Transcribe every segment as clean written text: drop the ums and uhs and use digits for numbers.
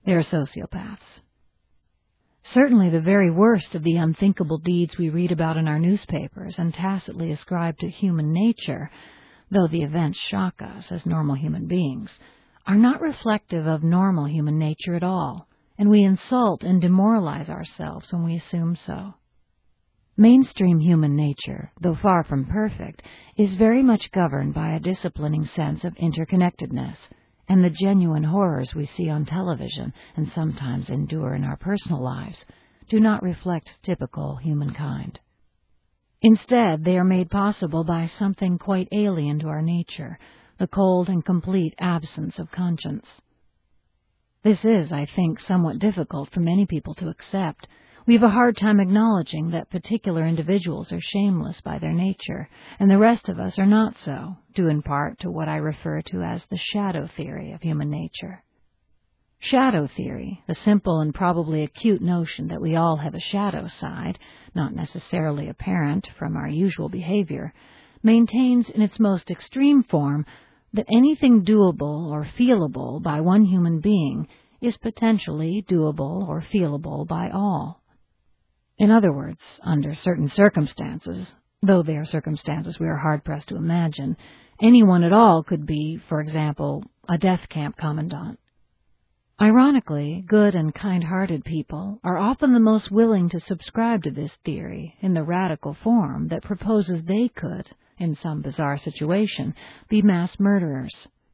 They are sociopaths. Certainly the very worst of the unthinkable deeds we read about in our newspapers and tacitly ascribe to human nature, though the events shock us as normal human beings, are not reflective of normal human nature at all, and we insult and demoralize ourselves when we assume so. Mainstream human nature, though far from perfect, is very much governed by a disciplining sense of interconnectedness, and the genuine horrors we see on television and sometimes endure in our personal lives do not reflect typical humankind. Instead, they are made possible by something quite alien to our nature, the cold and complete absence of conscience. This is, I think, somewhat difficult for many people to accept. We have a hard time acknowledging that particular individuals are shameless by their nature, and the rest of us are not so, due in part to what I refer to as the shadow theory of human nature. Shadow theory, the simple and probably acute notion that we all have a shadow side, not necessarily apparent from our usual behavior, maintains in its most extreme form that anything doable or feelable by one human being is potentially doable or feelable by all. In other words, under certain circumstances, though they are circumstances we are hard-pressed to imagine, anyone at all could be, for example, a death camp commandant. Ironically, good and kind-hearted people are often the most willing to subscribe to this theory in the radical form that proposes they could, in some bizarre situation, be mass murderers.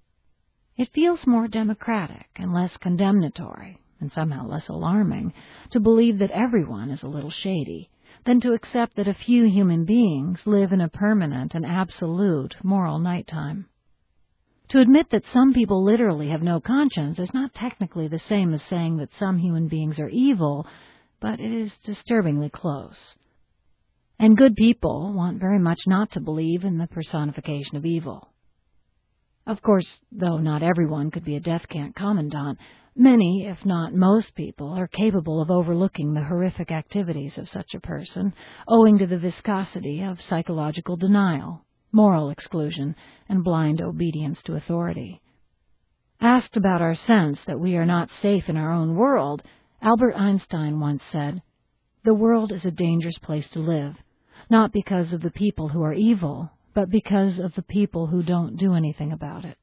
It feels more democratic and less condemnatory, and somehow less alarming, to believe that everyone is a little shady, than to accept that a few human beings live in a permanent and absolute moral nighttime. To admit that some people literally have no conscience is not technically the same as saying that some human beings are evil, but it is disturbingly close. And good people want very much not to believe in the personification of evil. Of course, though not everyone could be a death camp commandant, many, if not most people, are capable of overlooking the horrific activities of such a person, owing to the viscosity of psychological denial, moral exclusion, and blind obedience to authority. Asked about our sense that we are not safe in our own world, Albert Einstein once said, "The world is a dangerous place to live, not because of the people who are evil, but because of the people who don't do anything about it."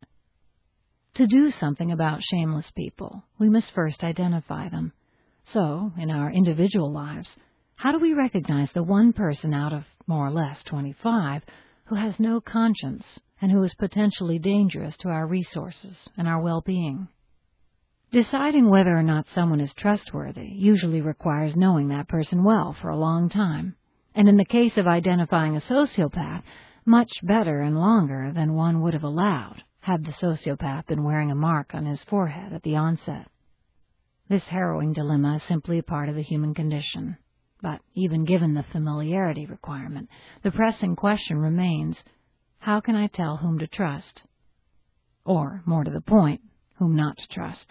To do something about shameless people, we must first identify them. So, in our individual lives, how do we recognize the one person out of more or less 25 who has no conscience and who is potentially dangerous to our resources and our well-being? Deciding whether or not someone is trustworthy usually requires knowing that person well for a long time, and in the case of identifying a sociopath, much better and longer than one would have allowed had the sociopath been wearing a mark on his forehead at the onset. This harrowing dilemma is simply a part of the human condition. But even given the familiarity requirement, the pressing question remains, how can I tell whom to trust? Or, more to the point, whom not to trust?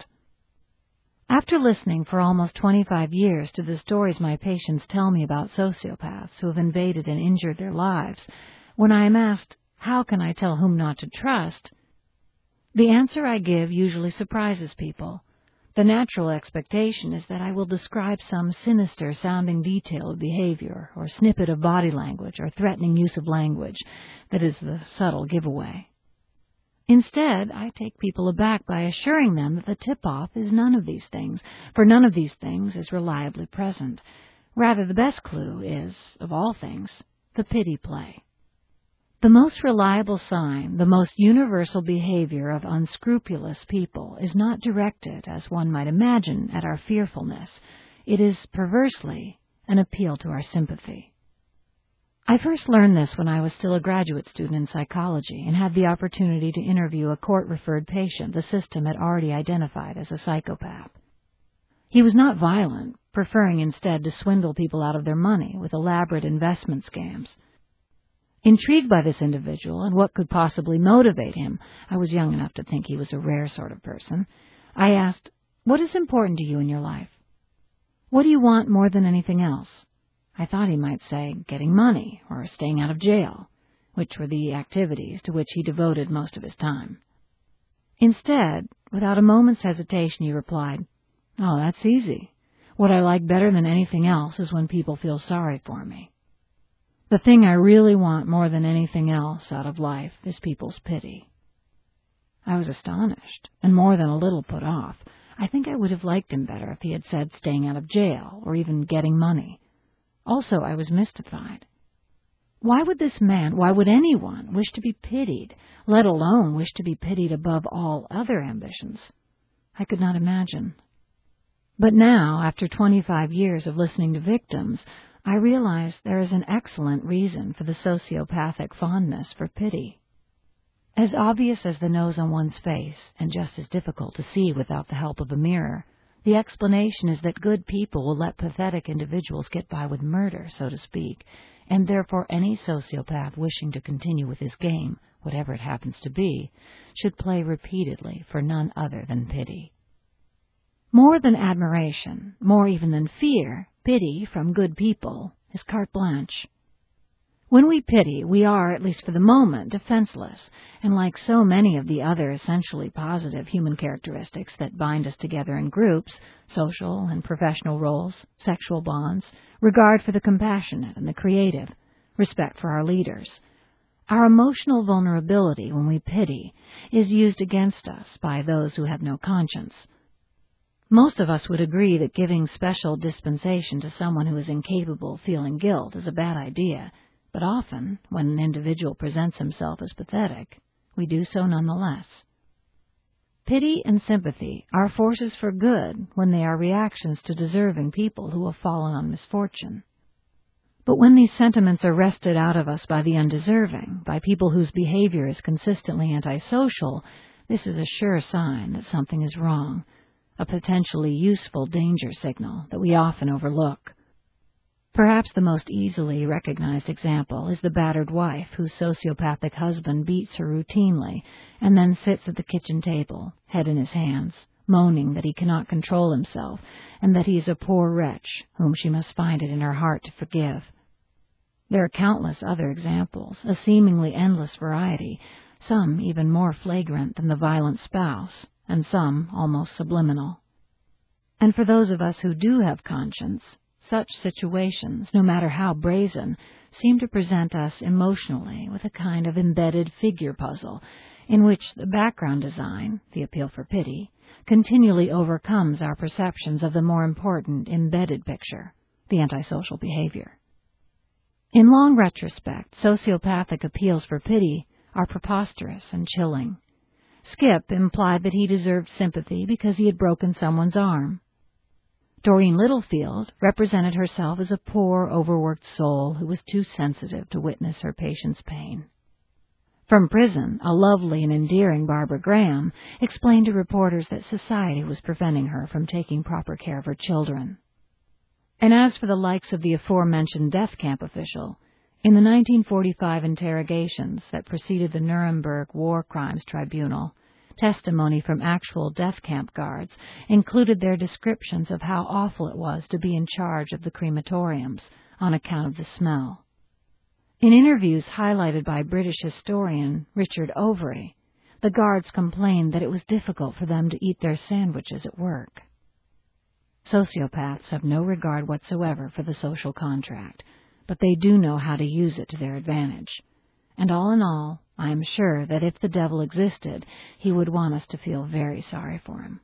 After listening for almost 25 years to the stories my patients tell me about sociopaths who have invaded and injured their lives, when I am asked, how can I tell whom not to trust? The answer I give usually surprises people. The natural expectation is that I will describe some sinister-sounding detail of behavior or snippet of body language or threatening use of language that is the subtle giveaway. Instead, I take people aback by assuring them that the tip-off is none of these things, for none of these things is reliably present. Rather, the best clue is, of all things, the pity play. The most reliable sign, the most universal behavior of unscrupulous people is not directed, as one might imagine, at our fearfulness. It is, perversely, an appeal to our sympathy. I first learned this when I was still a graduate student in psychology and had the opportunity to interview a court-referred patient the system had already identified as a psychopath. He was not violent, preferring instead to swindle people out of their money with elaborate investment scams. Intrigued by this individual and what could possibly motivate him, I was young enough to think he was a rare sort of person, I asked, "What is important to you in your life? What do you want more than anything else?" I thought he might say getting money or staying out of jail, which were the activities to which he devoted most of his time. Instead, without a moment's hesitation, he replied, Oh, that's easy. What I like better than anything else is when people feel sorry for me. The thing I really want more than anything else out of life is people's pity. I was astonished, and more than a little put off. I think I would have liked him better if he had said staying out of jail, or even getting money. Also, I was mystified. Why would anyone wish to be pitied, let alone wish to be pitied above all other ambitions? I could not imagine. But now, after 25 years of listening to victims, I realize there is an excellent reason for the sociopathic fondness for pity. As obvious as the nose on one's face, and just as difficult to see without the help of a mirror, the explanation is that good people will let pathetic individuals get by with murder, so to speak, and therefore any sociopath wishing to continue with his game, whatever it happens to be, should play repeatedly for none other than pity. More than admiration, more even than fear, pity from good people is carte blanche. When we pity, we are, at least for the moment, defenseless, and like so many of the other essentially positive human characteristics that bind us together in groups, social and professional roles, sexual bonds, regard for the compassionate and the creative, respect for our leaders, our emotional vulnerability when we pity is used against us by those who have no conscience. Most of us would agree that giving special dispensation to someone who is incapable of feeling guilt is a bad idea, but often, when an individual presents himself as pathetic, we do so nonetheless. Pity and sympathy are forces for good when they are reactions to deserving people who have fallen on misfortune. But when these sentiments are wrested out of us by the undeserving, by people whose behavior is consistently antisocial, this is a sure sign that something is wrong, a potentially useful danger signal that we often overlook. Perhaps the most easily recognized example is the battered wife whose sociopathic husband beats her routinely and then sits at the kitchen table, head in his hands, moaning that he cannot control himself and that he is a poor wretch whom she must find it in her heart to forgive. There are countless other examples, a seemingly endless variety, some even more flagrant than the violent spouse, and some almost subliminal. And for those of us who do have conscience, such situations, no matter how brazen, seem to present us emotionally with a kind of embedded figure puzzle in which the background design, the appeal for pity, continually overcomes our perceptions of the more important embedded picture, the antisocial behavior. In long retrospect, sociopathic appeals for pity are preposterous and chilling. Skip implied that he deserved sympathy because he had broken someone's arm. Doreen Littlefield represented herself as a poor, overworked soul who was too sensitive to witness her patient's pain. From prison, a lovely and endearing Barbara Graham explained to reporters that society was preventing her from taking proper care of her children. And as for the likes of the aforementioned death camp official, in the 1945 interrogations that preceded the Nuremberg War Crimes Tribunal, testimony from actual death camp guards included their descriptions of how awful it was to be in charge of the crematoriums on account of the smell. In interviews highlighted by British historian Richard Overy, the guards complained that it was difficult for them to eat their sandwiches at work. Sociopaths have no regard whatsoever for the social contract, but they do know how to use it to their advantage. And all in all, I am sure that if the devil existed, he would want us to feel very sorry for him.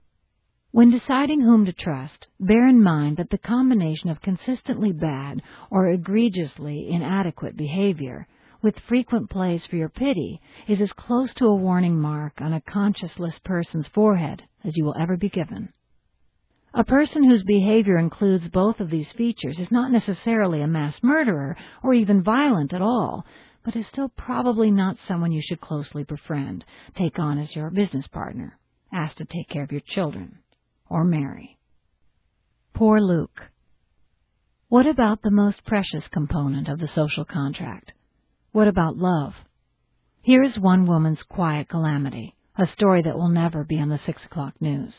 When deciding whom to trust, bear in mind that the combination of consistently bad or egregiously inadequate behavior with frequent plays for your pity is as close to a warning mark on a conscienceless person's forehead as you will ever be given. A person whose behavior includes both of these features is not necessarily a mass murderer or even violent at all, but is still probably not someone you should closely befriend, take on as your business partner, ask to take care of your children, or marry. Poor Luke. What about the most precious component of the social contract? What about love? Here is one woman's quiet calamity, a story that will never be on the 6 o'clock news.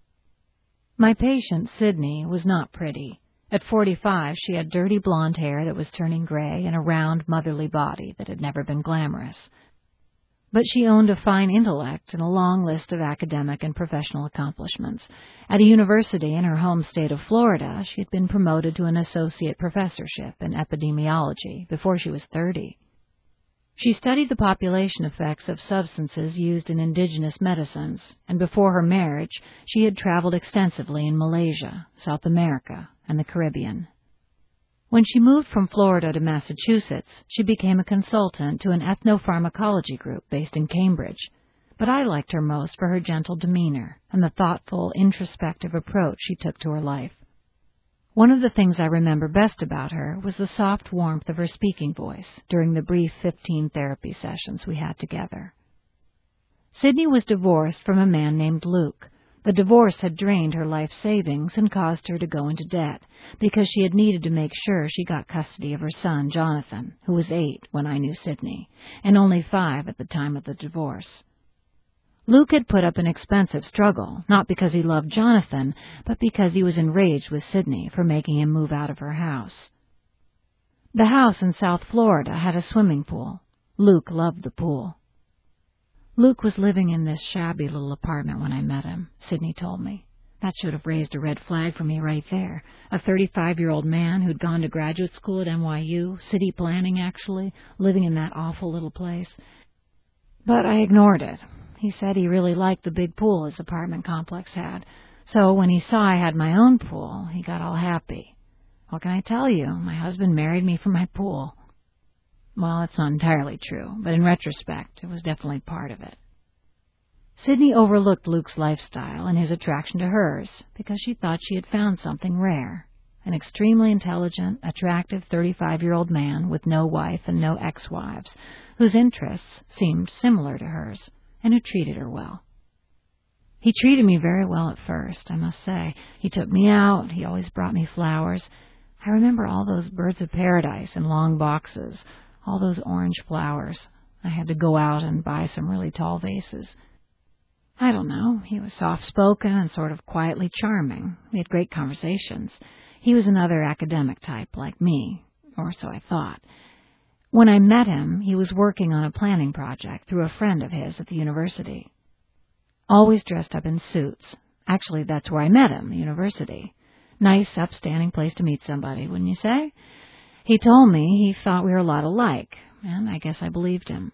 My patient, Sydney, was not pretty. At 45, she had dirty blonde hair that was turning gray and a round, motherly body that had never been glamorous. But she owned a fine intellect and a long list of academic and professional accomplishments. At a university in her home state of Florida, she had been promoted to an associate professorship in epidemiology before she was 30. She studied the population effects of substances used in indigenous medicines, and before her marriage, she had traveled extensively in Malaysia, South America, and the Caribbean. When she moved from Florida to Massachusetts, she became a consultant to an ethnopharmacology group based in Cambridge. But I liked her most for her gentle demeanor and the thoughtful, introspective approach she took to her life. One of the things I remember best about her was the soft warmth of her speaking voice during the brief 15 therapy sessions we had together. Sydney was divorced from a man named Luke. The divorce had drained her life savings and caused her to go into debt because she had needed to make sure she got custody of her son, Jonathan, who was 8 when I knew Sydney, and only 5 at the time of the divorce. Luke had put up an expensive struggle, not because he loved Jonathan, but because he was enraged with Sydney for making him move out of her house. The house in South Florida had a swimming pool. Luke loved the pool. Luke was living in this shabby little apartment when I met him, Sydney told me. That should have raised a red flag for me right there. A 35-year-old man who'd gone to graduate school at NYU, city planning actually, living in that awful little place. But I ignored it. He said he really liked the big pool his apartment complex had. So when he saw I had my own pool, he got all happy. What can I tell you? My husband married me for my pool. Well, it's not entirely true, but in retrospect, it was definitely part of it. Sydney overlooked Luke's lifestyle and his attraction to hers because she thought she had found something rare. An extremely intelligent, attractive 35-year-old man with no wife and no ex-wives, whose interests seemed similar to hers, and who treated her well. He treated me very well at first, I must say. He took me out. He always brought me flowers. I remember all those birds of paradise in long boxes, all those orange flowers. I had to go out and buy some really tall vases. I don't know. He was soft-spoken and sort of quietly charming. We had great conversations. He was another academic type like me, or so I thought. When I met him, he was working on a planning project through a friend of his at the university. Always dressed up in suits. Actually, that's where I met him, the university. Nice, upstanding place to meet somebody, wouldn't you say? He told me he thought we were a lot alike, and I guess I believed him.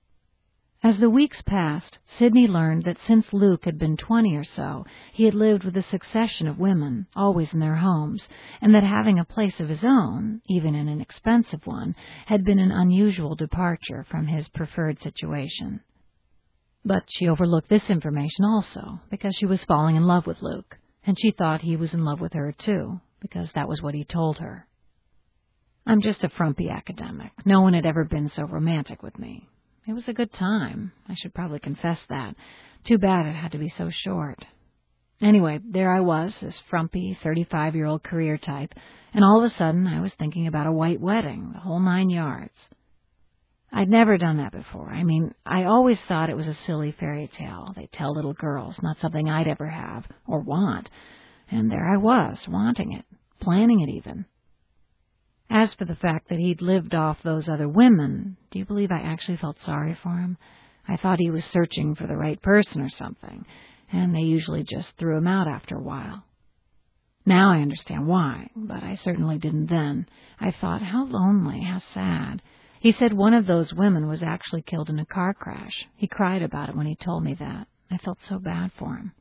As the weeks passed, Sydney learned that since Luke had been 20 or so, he had lived with a succession of women, always in their homes, and that having a place of his own, even an inexpensive one, had been an unusual departure from his preferred situation. But she overlooked this information also, because she was falling in love with Luke, and she thought he was in love with her too, because that was what he told her. I'm just a frumpy academic. No one had ever been so romantic with me. It was a good time. I should probably confess that. Too bad it had to be so short. Anyway, there I was, this frumpy 35-year-old career type, and all of a sudden I was thinking about a white wedding, the whole 9 yards. I'd never done that before. I mean, I always thought it was a silly fairy tale they tell little girls, not something I'd ever have or want. And there I was, wanting it, planning it even. As for the fact that he'd lived off those other women, do you believe I actually felt sorry for him? I thought he was searching for the right person or something, and they usually just threw him out after a while. Now I understand why, but I certainly didn't then. I thought, how lonely, how sad. He said one of those women was actually killed in a car crash. He cried about it when he told me that. I felt so bad for him.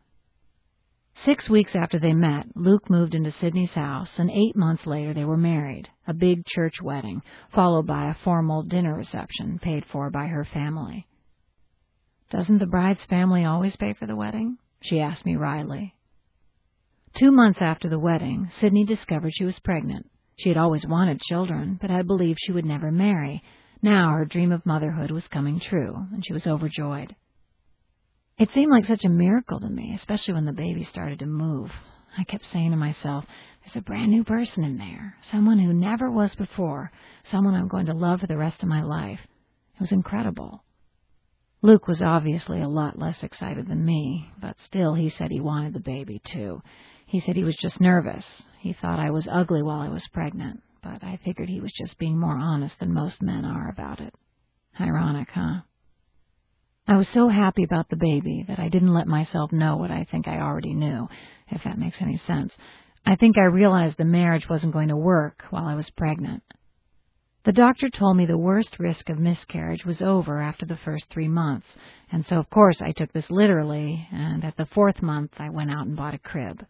6 weeks after they met, Luke moved into Sydney's house, and 8 months later they were married, a big church wedding, followed by a formal dinner reception paid for by her family. Doesn't the bride's family always pay for the wedding? She asked me wryly. 2 months after the wedding, Sydney discovered she was pregnant. She had always wanted children, but had believed she would never marry. Now her dream of motherhood was coming true, and she was overjoyed. It seemed like such a miracle to me, especially when the baby started to move. I kept saying to myself, there's a brand new person in there, someone who never was before, someone I'm going to love for the rest of my life. It was incredible. Luke was obviously a lot less excited than me, but still he said he wanted the baby too. He said he was just nervous. He thought I was ugly while I was pregnant, but I figured he was just being more honest than most men are about it. Ironic, huh? I was so happy about the baby that I didn't let myself know what I think I already knew, if that makes any sense. I think I realized the marriage wasn't going to work while I was pregnant. The doctor told me the worst risk of miscarriage was over after the first 3 months, and so of course I took this literally, and at the 4th month I went out and bought a crib.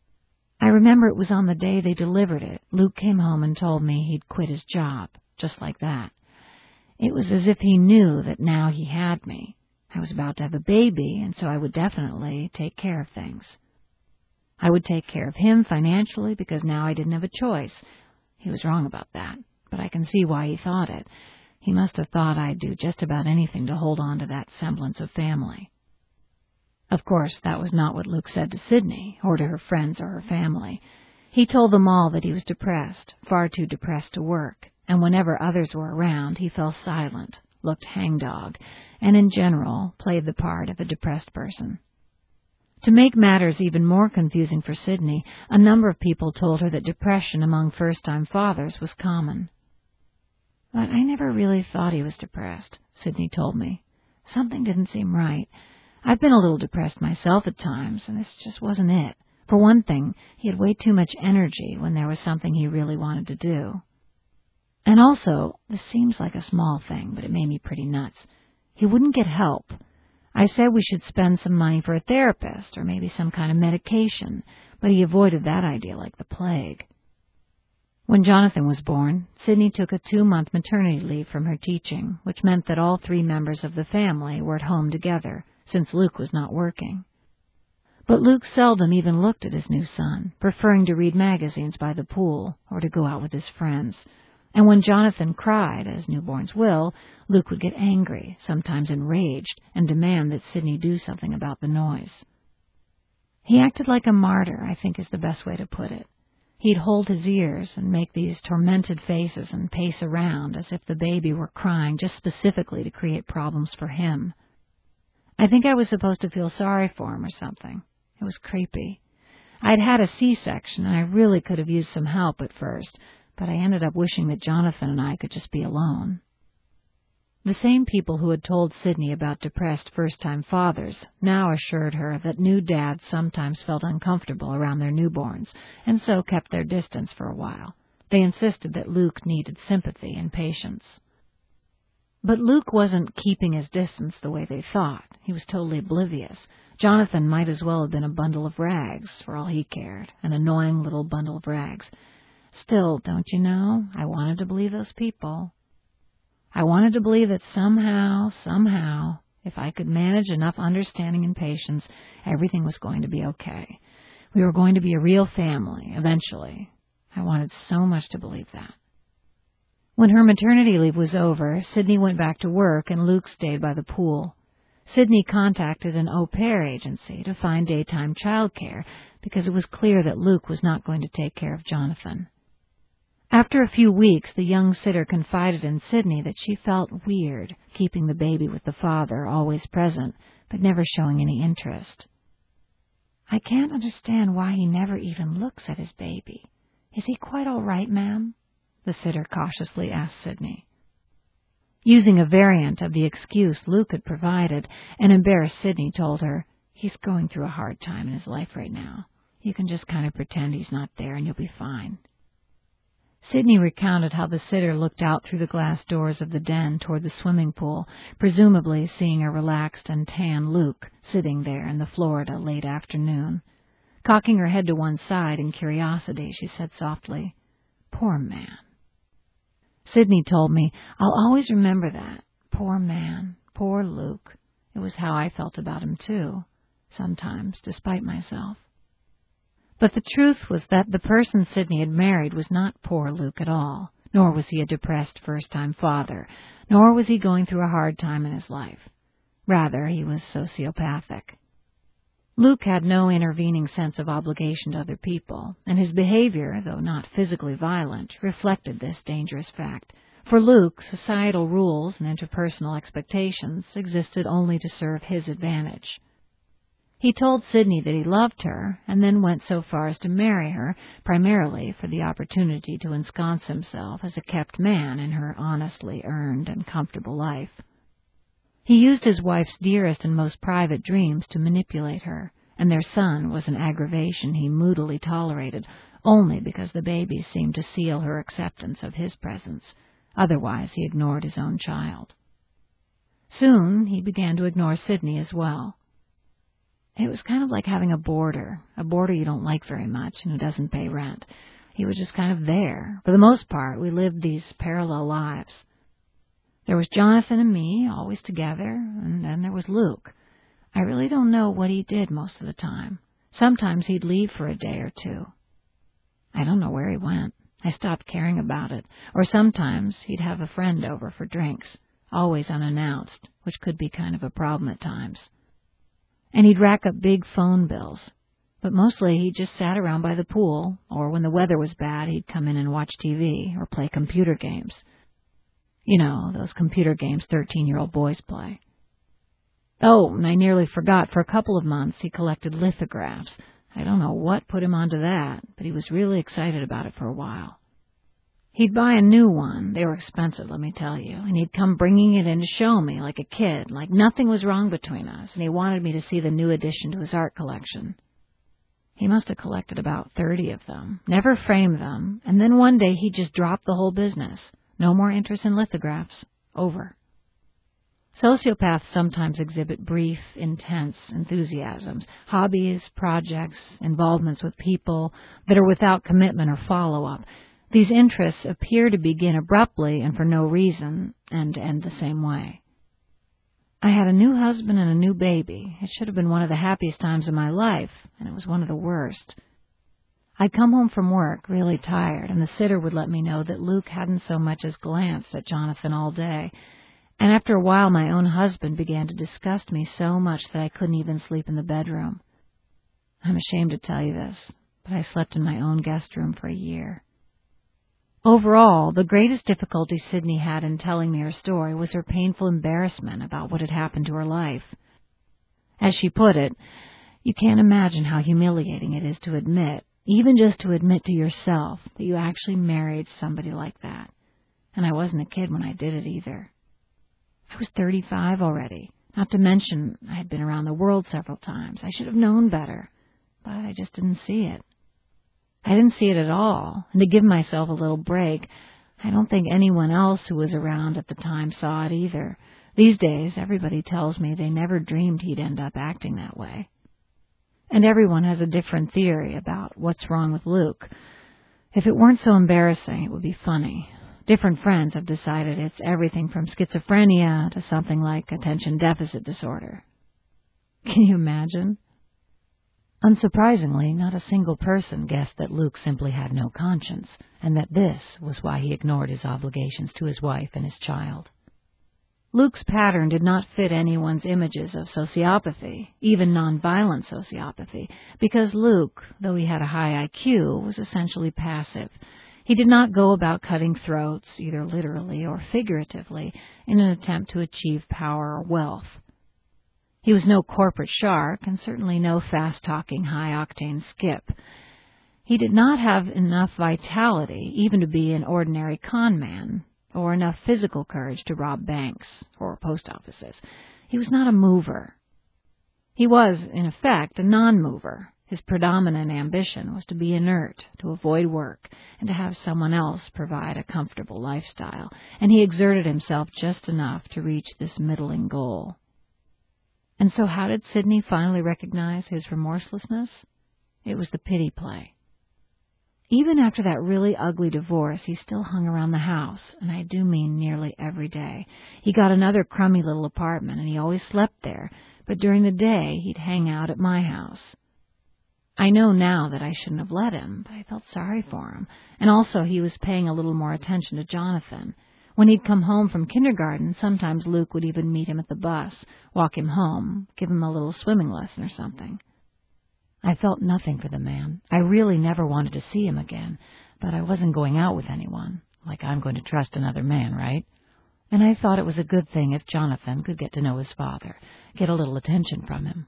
I remember it was on the day they delivered it. Luke came home and told me he'd quit his job, just like that. It was as if he knew that now he had me. I was about to have a baby, and so I would definitely take care of things. I would take care of him financially because now I didn't have a choice. He was wrong about that, but I can see why he thought it. He must have thought I'd do just about anything to hold on to that semblance of family. Of course, that was not what Luke said to Sydney, or to her friends or her family. He told them all that he was depressed, far too depressed to work, and whenever others were around, he fell silent, looked hangdog, and in general played the part of a depressed person. To make matters even more confusing for Sydney, a number of people told her that depression among first-time fathers was common. But I never really thought he was depressed, Sydney told me. Something didn't seem right. I've been a little depressed myself at times, and this just wasn't it. For one thing, he had way too much energy when there was something he really wanted to do. And also, this seems like a small thing, but it made me pretty nuts. He wouldn't get help. I said we should spend some money for a therapist or maybe some kind of medication, but he avoided that idea like the plague. When Jonathan was born, Sydney took a 2-month maternity leave from her teaching, which meant that all 3 members of the family were at home together, since Luke was not working. But Luke seldom even looked at his new son, preferring to read magazines by the pool or to go out with his friends. And when Jonathan cried, as newborns will, Luke would get angry, sometimes enraged, and demand that Sydney do something about the noise. He acted like a martyr, I think is the best way to put it. He'd hold his ears and make these tormented faces and pace around as if the baby were crying just specifically to create problems for him. I think I was supposed to feel sorry for him or something. It was creepy. I'd had a C-section, and I really could have used some help at first, but I ended up wishing that Jonathan and I could just be alone. The same people who had told Sydney about depressed first-time fathers now assured her that new dads sometimes felt uncomfortable around their newborns, and so kept their distance for a while. They insisted that Luke needed sympathy and patience. But Luke wasn't keeping his distance the way they thought. He was totally oblivious. Jonathan might as well have been a bundle of rags, for all he cared, an annoying little bundle of rags. Still, don't you know, I wanted to believe those people. I wanted to believe that somehow, if I could manage enough understanding and patience, everything was going to be okay. We were going to be a real family, eventually. I wanted so much to believe that. When her maternity leave was over, Sydney went back to work and Luke stayed by the pool. Sydney contacted an au pair agency to find daytime childcare because it was clear that Luke was not going to take care of Jonathan. After a few weeks, the young sitter confided in Sydney that she felt weird keeping the baby with the father, always present, but never showing any interest. "I can't understand why he never even looks at his baby. Is he quite all right, ma'am?" the sitter cautiously asked Sydney. Using a variant of the excuse Luke had provided, an embarrassed Sydney told her, "He's going through a hard time in his life right now. You can just kind of pretend he's not there and you'll be fine." Sydney recounted how the sitter looked out through the glass doors of the den toward the swimming pool, presumably seeing a relaxed and tan Luke sitting there in the Florida late afternoon. Cocking her head to one side in curiosity, she said softly, "Poor man." Sydney told me, "I'll always remember that. Poor man, poor Luke." It was how I felt about him, too, sometimes, despite myself. But the truth was that the person Sydney had married was not poor Luke at all, nor was he a depressed first-time father, nor was he going through a hard time in his life. Rather, he was sociopathic. Luke had no intervening sense of obligation to other people, and his behavior, though not physically violent, reflected this dangerous fact. For Luke, societal rules and interpersonal expectations existed only to serve his advantage. He told Sydney that he loved her, and then went so far as to marry her, primarily for the opportunity to ensconce himself as a kept man in her honestly earned and comfortable life. He used his wife's dearest and most private dreams to manipulate her, and their son was an aggravation he moodily tolerated only because the baby seemed to seal her acceptance of his presence. Otherwise, he ignored his own child. Soon, he began to ignore Sidney as well. It was kind of like having a boarder you don't like very much and who doesn't pay rent. He was just kind of there. For the most part, we lived these parallel lives. There was Jonathan and me, always together, and then there was Luke. I really don't know what he did most of the time. Sometimes he'd leave for a day or two. I don't know where he went. I stopped caring about it. Or sometimes he'd have a friend over for drinks, always unannounced, which could be kind of a problem at times. And he'd rack up big phone bills. But mostly he just sat around by the pool, or when the weather was bad, he'd come in and watch TV or play computer games. You know, those computer games 13-year-old boys play. Oh, and I nearly forgot, for a couple of months he collected lithographs. I don't know what put him onto that, but he was really excited about it for a while. He'd buy a new one. They were expensive, let me tell you, and he'd come bringing it in to show me, like a kid, like nothing was wrong between us, and he wanted me to see the new addition to his art collection. He must have collected about 30 of them, never framed them, and then one day he just dropped the whole business. No more interest in lithographs. Over. Sociopaths sometimes exhibit brief, intense enthusiasms, hobbies, projects, involvements with people that are without commitment or follow-up. These interests appear to begin abruptly and for no reason, and end the same way. I had a new husband and a new baby. It should have been one of the happiest times of my life, and it was one of the worst. I'd come home from work really tired, and the sitter would let me know that Luke hadn't so much as glanced at Jonathan all day, and after a while my own husband began to disgust me so much that I couldn't even sleep in the bedroom. I'm ashamed to tell you this, but I slept in my own guest room for a year. Overall, the greatest difficulty Sidney had in telling me her story was her painful embarrassment about what had happened to her life. As she put it, you can't imagine how humiliating it is to admit, even just to admit to yourself, that you actually married somebody like that. And I wasn't a kid when I did it either. I was 35 already, not to mention I had been around the world several times. I should have known better, but I just didn't see it. I didn't see it at all, and to give myself a little break, I don't think anyone else who was around at the time saw it either. These days, everybody tells me they never dreamed he'd end up acting that way. And everyone has a different theory about what's wrong with Luke. If it weren't so embarrassing, it would be funny. Different friends have decided it's everything from schizophrenia to something like attention deficit disorder. Can you imagine? Unsurprisingly, not a single person guessed that Luke simply had no conscience, and that this was why he ignored his obligations to his wife and his child. Luke's pattern did not fit anyone's images of sociopathy, even nonviolent sociopathy, because Luke, though he had a high IQ, was essentially passive. He did not go about cutting throats, either literally or figuratively, in an attempt to achieve power or wealth. He was no corporate shark, and certainly no fast-talking, high-octane skip. He did not have enough vitality even to be an ordinary con man, or enough physical courage to rob banks or post offices. He was not a mover. He was, in effect, a non-mover. His predominant ambition was to be inert, to avoid work, and to have someone else provide a comfortable lifestyle, and he exerted himself just enough to reach this middling goal. And so how did Sidney finally recognize his remorselessness? It was the pity play. Even after that really ugly divorce, he still hung around the house, and I do mean nearly every day. He got another crummy little apartment, and he always slept there, but during the day he'd hang out at my house. I know now that I shouldn't have let him, but I felt sorry for him, and also he was paying a little more attention to Jonathan. When he'd come home from kindergarten, sometimes Luke would even meet him at the bus, walk him home, give him a little swimming lesson or something. I felt nothing for the man. I really never wanted to see him again, but I wasn't going out with anyone, like I'm going to trust another man, right? And I thought it was a good thing if Jonathan could get to know his father, get a little attention from him.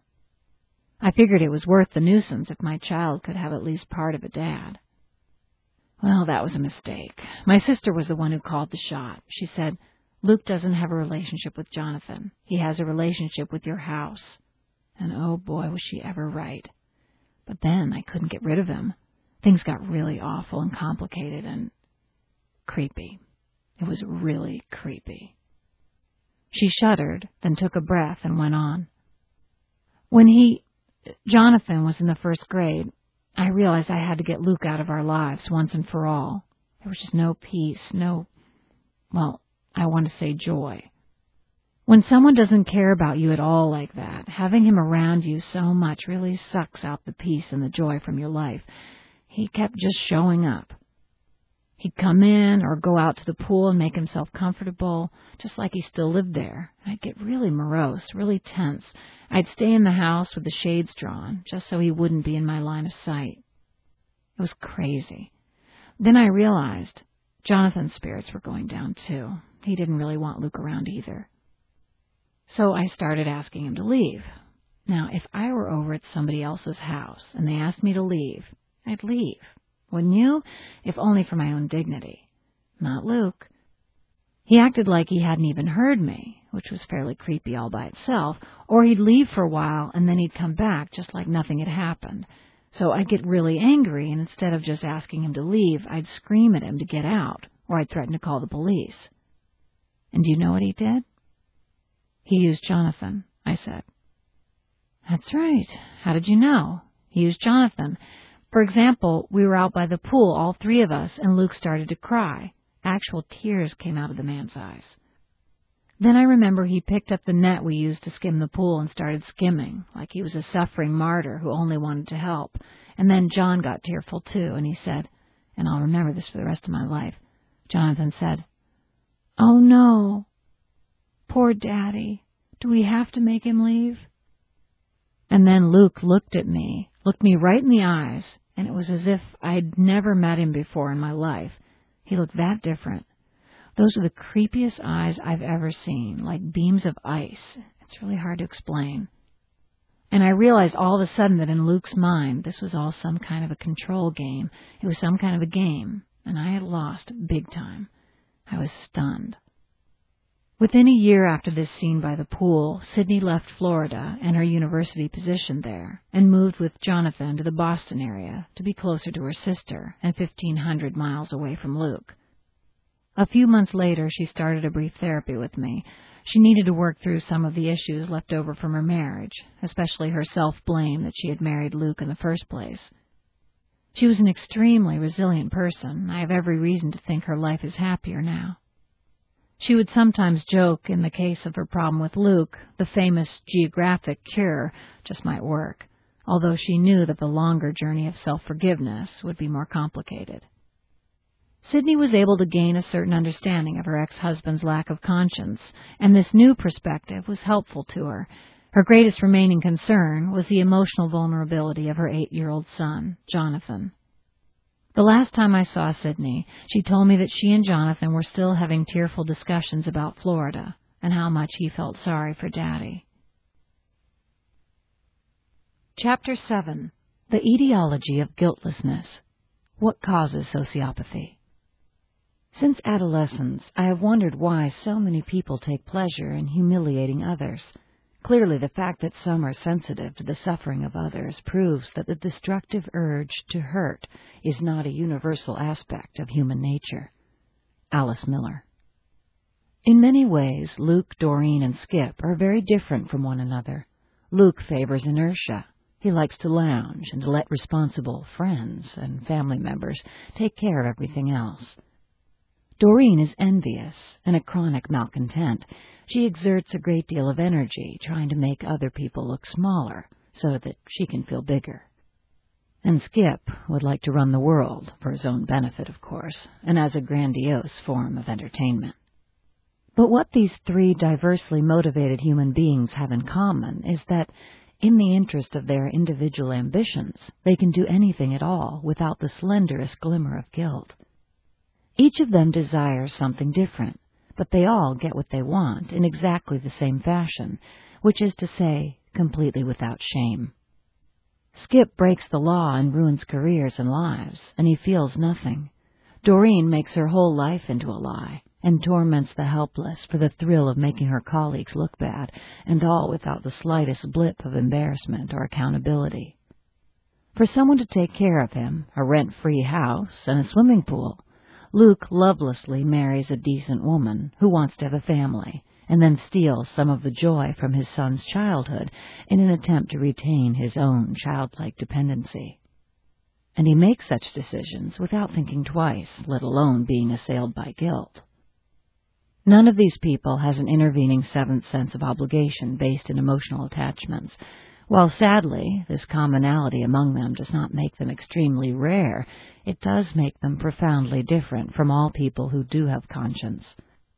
I figured it was worth the nuisance if my child could have at least part of a dad. Well, that was a mistake. My sister was the one who called the shot. She said, Luke doesn't have a relationship with Jonathan. He has a relationship with your house. And oh boy, was she ever right. But then I couldn't get rid of him. Things got really awful and complicated and creepy. It was really creepy. She shuddered, then took a breath and went on. When Jonathan was in the first grade, I realized I had to get Luke out of our lives once and for all. There was just no peace, I want to say joy. When someone doesn't care about you at all like that, having him around you so much really sucks out the peace and the joy from your life. He kept just showing up. He'd come in or go out to the pool and make himself comfortable, just like he still lived there. I'd get really morose, really tense. I'd stay in the house with the shades drawn, just so he wouldn't be in my line of sight. It was crazy. Then I realized Jonathan's spirits were going down too. He didn't really want Luke around either. So I started asking him to leave. Now, if I were over at somebody else's house and they asked me to leave, I'd leave. Wouldn't you? If only for my own dignity. Not Luke. He acted like he hadn't even heard me, which was fairly creepy all by itself, or he'd leave for a while and then he'd come back just like nothing had happened. So I'd get really angry, and instead of just asking him to leave, I'd scream at him to get out, or I'd threaten to call the police. And do you know what he did? He used Jonathan, I said. That's right. How did you know? He used Jonathan. For example, we were out by the pool, all three of us, and Luke started to cry. Actual tears came out of the man's eyes. Then I remember he picked up the net we used to skim the pool and started skimming, like he was a suffering martyr who only wanted to help. And then John got tearful too, and he said, and I'll remember this for the rest of my life, Jonathan said, "Oh no, poor Daddy, do we have to make him leave?" And then Luke looked me right in the eyes, and it was as if I'd never met him before in my life. He looked that different. Those are the creepiest eyes I've ever seen, like beams of ice. It's really hard to explain. And I realized all of a sudden that in Luke's mind, this was all some kind of a control game. It was some kind of a game, and I had lost big time. I was stunned. Within a year after this scene by the pool, Sydney left Florida and her university position there and moved with Jonathan to the Boston area to be closer to her sister and 1,500 miles away from Luke. A few months later, she started a brief therapy with me. She needed to work through some of the issues left over from her marriage, especially her self-blame that she had married Luke in the first place. She was an extremely resilient person. I have every reason to think her life is happier now. She would sometimes joke, in the case of her problem with Luke, the famous geographic cure just might work, although she knew that the longer journey of self-forgiveness would be more complicated. Sydney was able to gain a certain understanding of her ex-husband's lack of conscience, and this new perspective was helpful to her. Her greatest remaining concern was the emotional vulnerability of her 8-year-old son, Jonathan. The last time I saw Sydney, she told me that she and Jonathan were still having tearful discussions about Florida and how much he felt sorry for Daddy. Chapter 7. The Etiology of Guiltlessness. What causes sociopathy? Since adolescence, I have wondered why so many people take pleasure in humiliating others. Clearly, the fact that some are sensitive to the suffering of others proves that the destructive urge to hurt is not a universal aspect of human nature. Alice Miller. In many ways, Luke, Doreen, and Skip are very different from one another. Luke favors inertia. He likes to lounge and to let responsible friends and family members take care of everything else. Doreen is envious and a chronic malcontent. She exerts a great deal of energy trying to make other people look smaller so that she can feel bigger. And Skip would like to run the world, for his own benefit, of course, and as a grandiose form of entertainment. But what these three diversely motivated human beings have in common is that, in the interest of their individual ambitions, they can do anything at all without the slenderest glimmer of guilt. Each of them desires something different, but they all get what they want in exactly the same fashion, which is to say, completely without shame. Skip breaks the law and ruins careers and lives, and he feels nothing. Doreen makes her whole life into a lie, and torments the helpless for the thrill of making her colleagues look bad, and all without the slightest blip of embarrassment or accountability. For someone to take care of him, a rent-free house, and a swimming pool, Luke lovelessly marries a decent woman who wants to have a family, and then steals some of the joy from his son's childhood in an attempt to retain his own childlike dependency. And he makes such decisions without thinking twice, let alone being assailed by guilt. None of these people has an intervening seventh sense of obligation based in emotional attachments. While sadly, this commonality among them does not make them extremely rare, it does make them profoundly different from all people who do have conscience.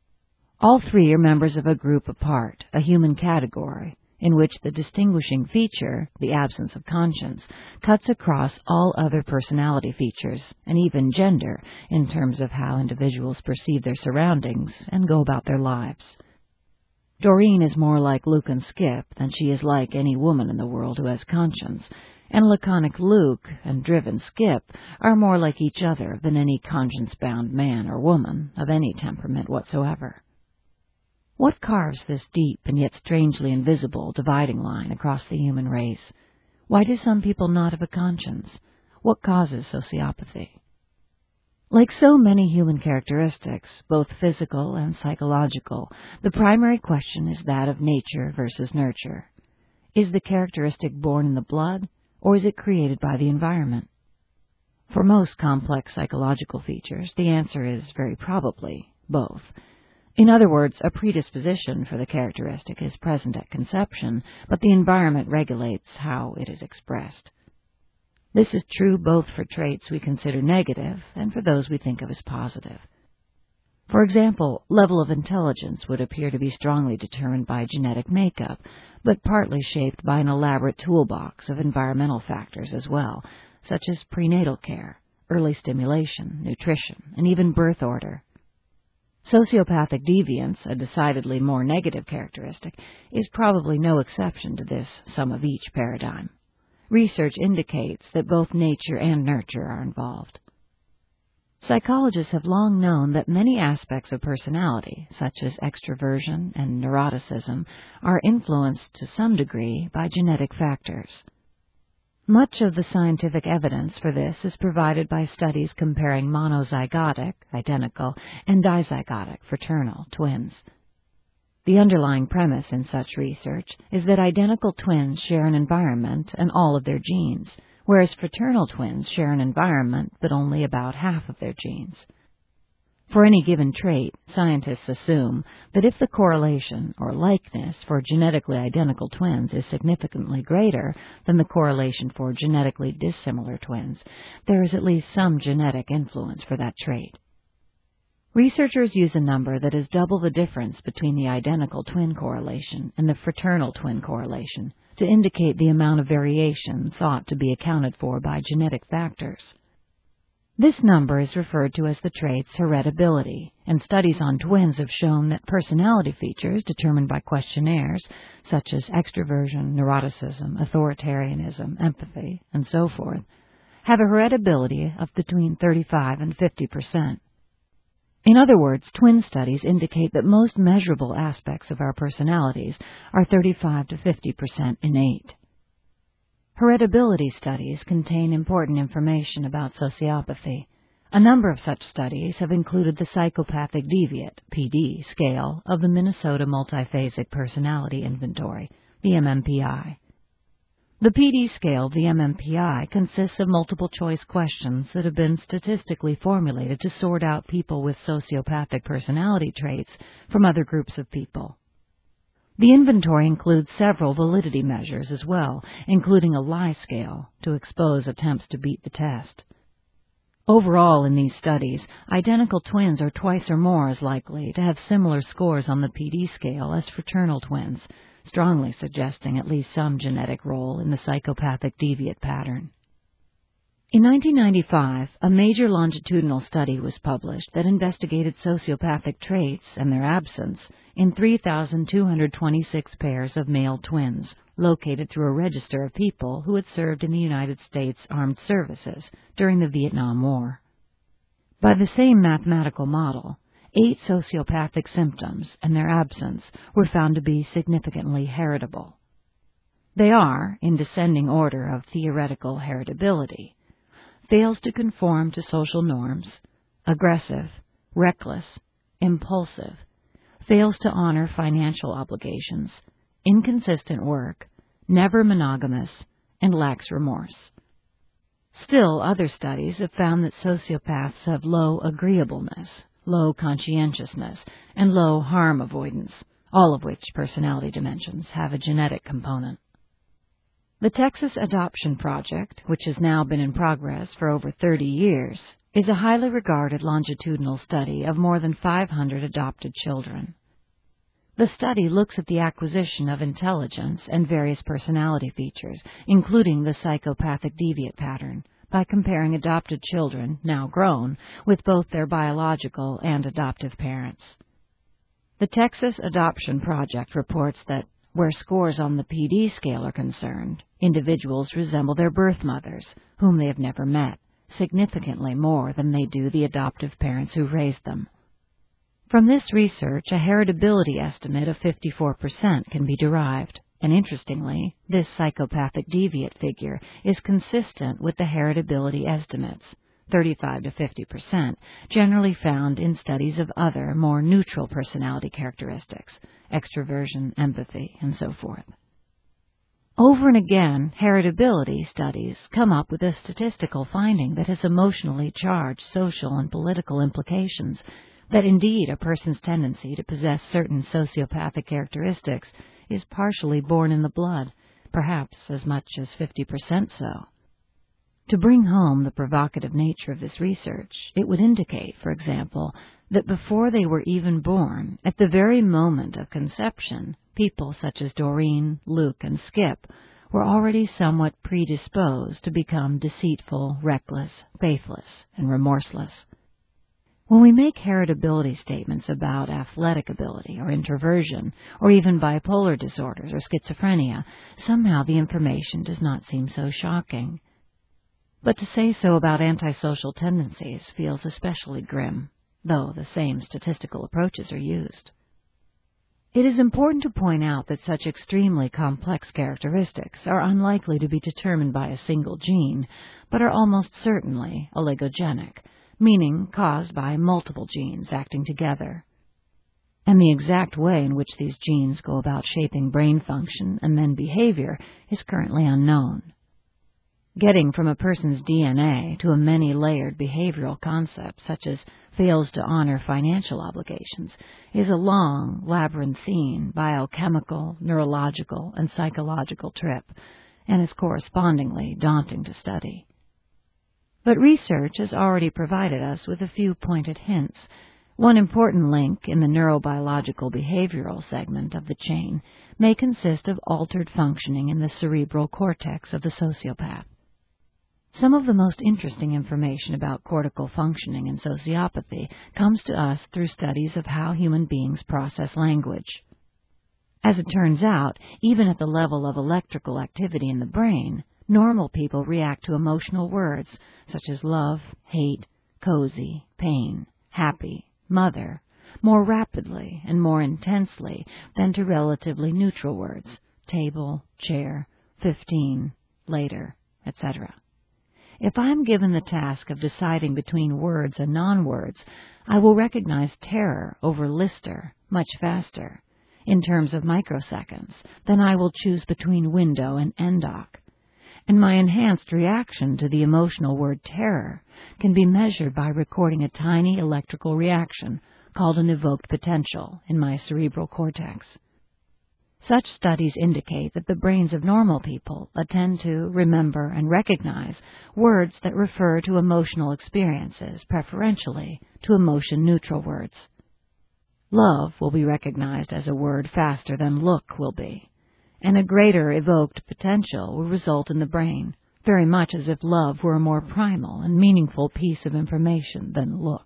All three are members of a group apart, a human category, in which the distinguishing feature, the absence of conscience, cuts across all other personality features, and even gender, in terms of how individuals perceive their surroundings and go about their lives. Doreen is more like Luke and Skip than she is like any woman in the world who has conscience, and laconic Luke and driven Skip are more like each other than any conscience-bound man or woman of any temperament whatsoever. What carves this deep and yet strangely invisible dividing line across the human race? Why do some people not have a conscience? What causes sociopathy? Like so many human characteristics, both physical and psychological, the primary question is that of nature versus nurture. Is the characteristic born in the blood, or is it created by the environment? For most complex psychological features, the answer is very probably both. In other words, a predisposition for the characteristic is present at conception, but the environment regulates how it is expressed. This is true both for traits we consider negative and for those we think of as positive. For example, level of intelligence would appear to be strongly determined by genetic makeup, but partly shaped by an elaborate toolbox of environmental factors as well, such as prenatal care, early stimulation, nutrition, and even birth order. Sociopathic deviance, a decidedly more negative characteristic, is probably no exception to this sum of each paradigm. Research indicates that both nature and nurture are involved. Psychologists have long known that many aspects of personality, such as extroversion and neuroticism, are influenced to some degree by genetic factors. Much of the scientific evidence for this is provided by studies comparing monozygotic, identical, and dizygotic, fraternal, twins. The underlying premise in such research is that identical twins share an environment and all of their genes, whereas fraternal twins share an environment but only about half of their genes. For any given trait, scientists assume that if the correlation or likeness for genetically identical twins is significantly greater than the correlation for genetically dissimilar twins, there is at least some genetic influence for that trait. Researchers use a number that is double the difference between the identical twin correlation and the fraternal twin correlation to indicate the amount of variation thought to be accounted for by genetic factors. This number is referred to as the trait's heritability, and studies on twins have shown that personality features determined by questionnaires, such as extroversion, neuroticism, authoritarianism, empathy, and so forth, have a heritability of between 35 and 50%. In other words, twin studies indicate that most measurable aspects of our personalities are 35 to 50% innate. Heritability studies contain important information about sociopathy. A number of such studies have included the Psychopathic Deviate, PD, scale of the Minnesota Multiphasic Personality Inventory, the MMPI. The PD scale, the MMPI, consists of multiple-choice questions that have been statistically formulated to sort out people with sociopathic personality traits from other groups of people. The inventory includes several validity measures as well, including a lie scale to expose attempts to beat the test. Overall, in these studies, identical twins are twice or more as likely to have similar scores on the PD scale as fraternal twins, strongly suggesting at least some genetic role in the psychopathic deviate pattern. In 1995, a major longitudinal study was published that investigated sociopathic traits and their absence in 3,226 pairs of male twins, located through a register of people who had served in the United States Armed Services during the Vietnam War. By the same mathematical model, 8 sociopathic symptoms and their absence were found to be significantly heritable. They are, in descending order of theoretical heritability: fails to conform to social norms, aggressive, reckless, impulsive, fails to honor financial obligations, inconsistent work, never monogamous, and lacks remorse. Still, other studies have found that sociopaths have low agreeableness, low conscientiousness, and low harm avoidance, all of which personality dimensions have a genetic component. The Texas Adoption Project, which has now been in progress for over 30 years, is a highly regarded longitudinal study of more than 500 adopted children. The study looks at the acquisition of intelligence and various personality features, including the psychopathic deviant pattern, by comparing adopted children, now grown, with both their biological and adoptive parents. The Texas Adoption Project reports that, where scores on the PD scale are concerned, individuals resemble their birth mothers, whom they have never met, significantly more than they do the adoptive parents who raised them. From this research, a heritability estimate of 54% can be derived, and interestingly, this psychopathic deviant figure is consistent with the heritability estimates, 35 to 50%, generally found in studies of other, more neutral personality characteristics, extroversion, empathy, and so forth. Over and again, heritability studies come up with a statistical finding that has emotionally charged social and political implications, that indeed a person's tendency to possess certain sociopathic characteristics is partially born in the blood, perhaps as much as 50% so. To bring home the provocative nature of this research, it would indicate, for example, that before they were even born, at the very moment of conception, people such as Doreen, Luke, and Skip were already somewhat predisposed to become deceitful, reckless, faithless, and remorseless. When we make heritability statements about athletic ability or introversion, or even bipolar disorders or schizophrenia, somehow the information does not seem so shocking. But to say so about antisocial tendencies feels especially grim, though the same statistical approaches are used. It is important to point out that such extremely complex characteristics are unlikely to be determined by a single gene, but are almost certainly oligogenic, meaning caused by multiple genes acting together. And the exact way in which these genes go about shaping brain function and then behavior is currently unknown. Getting from a person's DNA to a many-layered behavioral concept, such as fails to honor financial obligations, is a long, labyrinthine biochemical, neurological, and psychological trip, and is correspondingly daunting to study. But research has already provided us with a few pointed hints. One important link in the neurobiological behavioral segment of the chain may consist of altered functioning in the cerebral cortex of the sociopath. Some of the most interesting information about cortical functioning in sociopathy comes to us through studies of how human beings process language. As it turns out, even at the level of electrical activity in the brain, normal people react to emotional words such as love, hate, cozy, pain, happy, mother, more rapidly and more intensely than to relatively neutral words, table, chair, 15, later, etc. If I am given the task of deciding between words and non-words, I will recognize terror over Lister much faster, in terms of microseconds, than I will choose between window and endoc. And my enhanced reaction to the emotional word terror can be measured by recording a tiny electrical reaction called an evoked potential in my cerebral cortex. Such studies indicate that the brains of normal people attend to, remember, and recognize words that refer to emotional experiences, preferentially to emotion-neutral words. Love will be recognized as a word faster than look will be, and a greater evoked potential will result in the brain, very much as if love were a more primal and meaningful piece of information than look.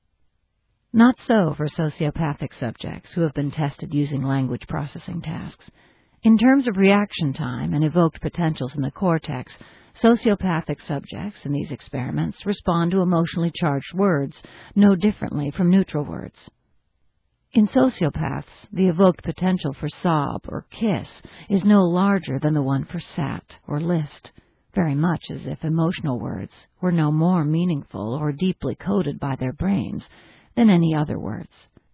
Not so for sociopathic subjects who have been tested using language processing tasks. In terms of reaction time and evoked potentials in the cortex, sociopathic subjects in these experiments respond to emotionally charged words no differently from neutral words, In sociopaths, the evoked potential for sob or kiss is no larger than the one for sat or list, very much as if emotional words were no more meaningful or deeply coded by their brains than any other words.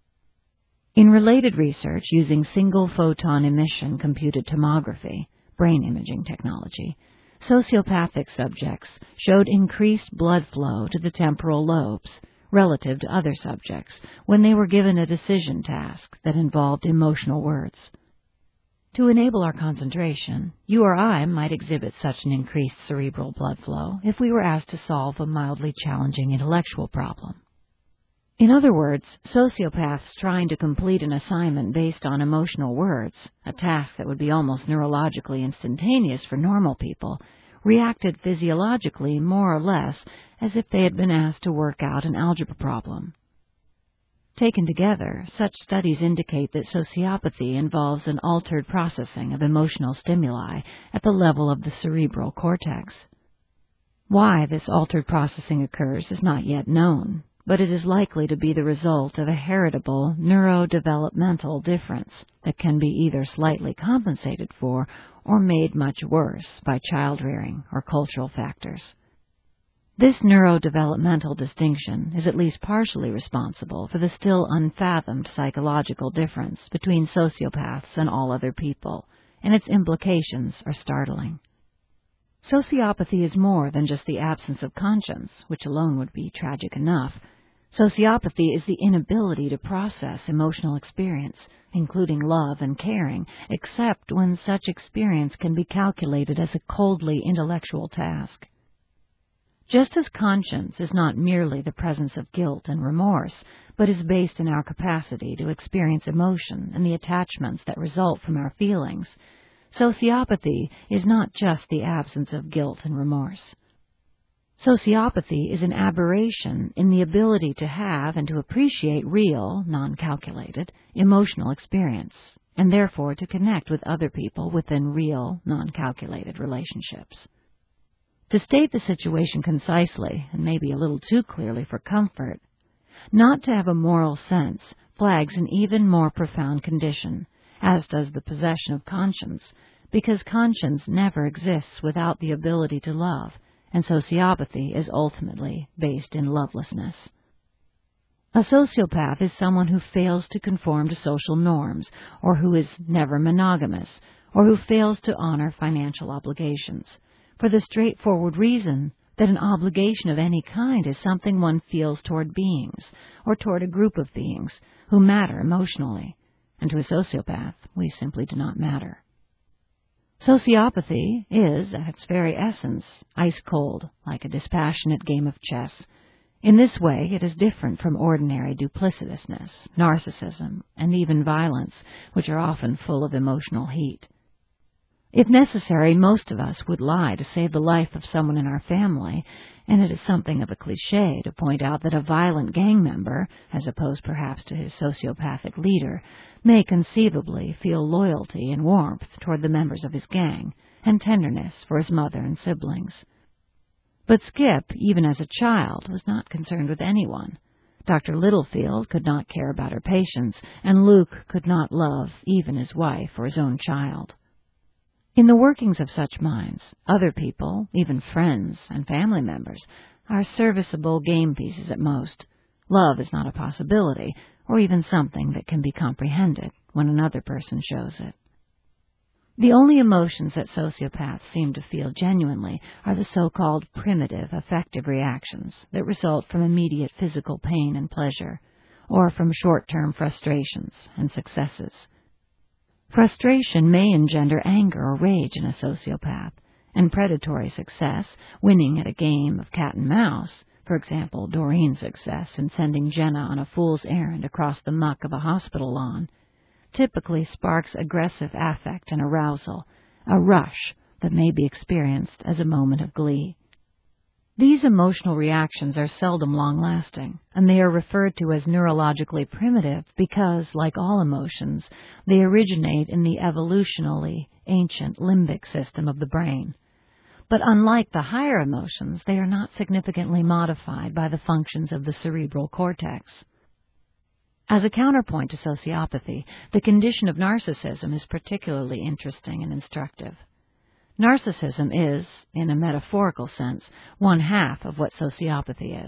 In related research using single-photon emission computed tomography, brain imaging technology, sociopathic subjects showed increased blood flow to the temporal lobes relative to other subjects when they were given a decision task that involved emotional words. To enable our concentration, you or I might exhibit such an increased cerebral blood flow if we were asked to solve a mildly challenging intellectual problem. In other words, sociopaths trying to complete an assignment based on emotional words, a task that would be almost neurologically instantaneous for normal people, reacted physiologically more or less as if they had been asked to work out an algebra problem. Taken together, such studies indicate that sociopathy involves an altered processing of emotional stimuli at the level of the cerebral cortex. Why this altered processing occurs is not yet known, but it is likely to be the result of a heritable neurodevelopmental difference that can be either slightly compensated for or made much worse by child-rearing or cultural factors. This neurodevelopmental distinction is at least partially responsible for the still unfathomed psychological difference between sociopaths and all other people, and its implications are startling. Sociopathy is more than just the absence of conscience, which alone would be tragic enough. Sociopathy is the inability to process emotional experience, including love and caring, except when such experience can be calculated as a coldly intellectual task. Just as conscience is not merely the presence of guilt and remorse, but is based in our capacity to experience emotion and the attachments that result from our feelings, sociopathy is not just the absence of guilt and remorse. Sociopathy is an aberration in the ability to have and to appreciate real, non-calculated, emotional experience, and therefore to connect with other people within real, non-calculated relationships. To state the situation concisely, and maybe a little too clearly for comfort, not to have a moral sense flags an even more profound condition, as does the possession of conscience, because conscience never exists without the ability to love, and sociopathy is ultimately based in lovelessness. A sociopath is someone who fails to conform to social norms, or who is never monogamous, or who fails to honor financial obligations, for the straightforward reason that an obligation of any kind is something one feels toward beings, or toward a group of beings, who matter emotionally, and to a sociopath we simply do not matter. Sociopathy is, at its very essence, ice-cold, like a dispassionate game of chess. In this way, it is different from ordinary duplicitousness, narcissism, and even violence, which are often full of emotional heat. If necessary, most of us would lie to save the life of someone in our family, and it is something of a cliché to point out that a violent gang member, as opposed perhaps to his sociopathic leader, may conceivably feel loyalty and warmth toward the members of his gang, and tenderness for his mother and siblings. But Skip, even as a child, was not concerned with anyone. Dr. Littlefield could not care about her patients, and Luke could not love even his wife or his own child. In the workings of such minds, other people, even friends and family members, are serviceable game pieces at most. Love is not a possibility, or even something that can be comprehended when another person shows it. The only emotions that sociopaths seem to feel genuinely are the so-called primitive affective reactions that result from immediate physical pain and pleasure, or from short-term frustrations and successes. Frustration may engender anger or rage in a sociopath, and predatory success, winning at a game of cat and mouse, for example, Doreen's success in sending Jenna on a fool's errand across the muck of a hospital lawn, typically sparks aggressive affect and arousal, a rush that may be experienced as a moment of glee. These emotional reactions are seldom long-lasting, and they are referred to as neurologically primitive because, like all emotions, they originate in the evolutionally ancient limbic system of the brain. But unlike the higher emotions, they are not significantly modified by the functions of the cerebral cortex. As a counterpoint to sociopathy, the condition of narcissism is particularly interesting and instructive. Narcissism is, in a metaphorical sense, one half of what sociopathy is.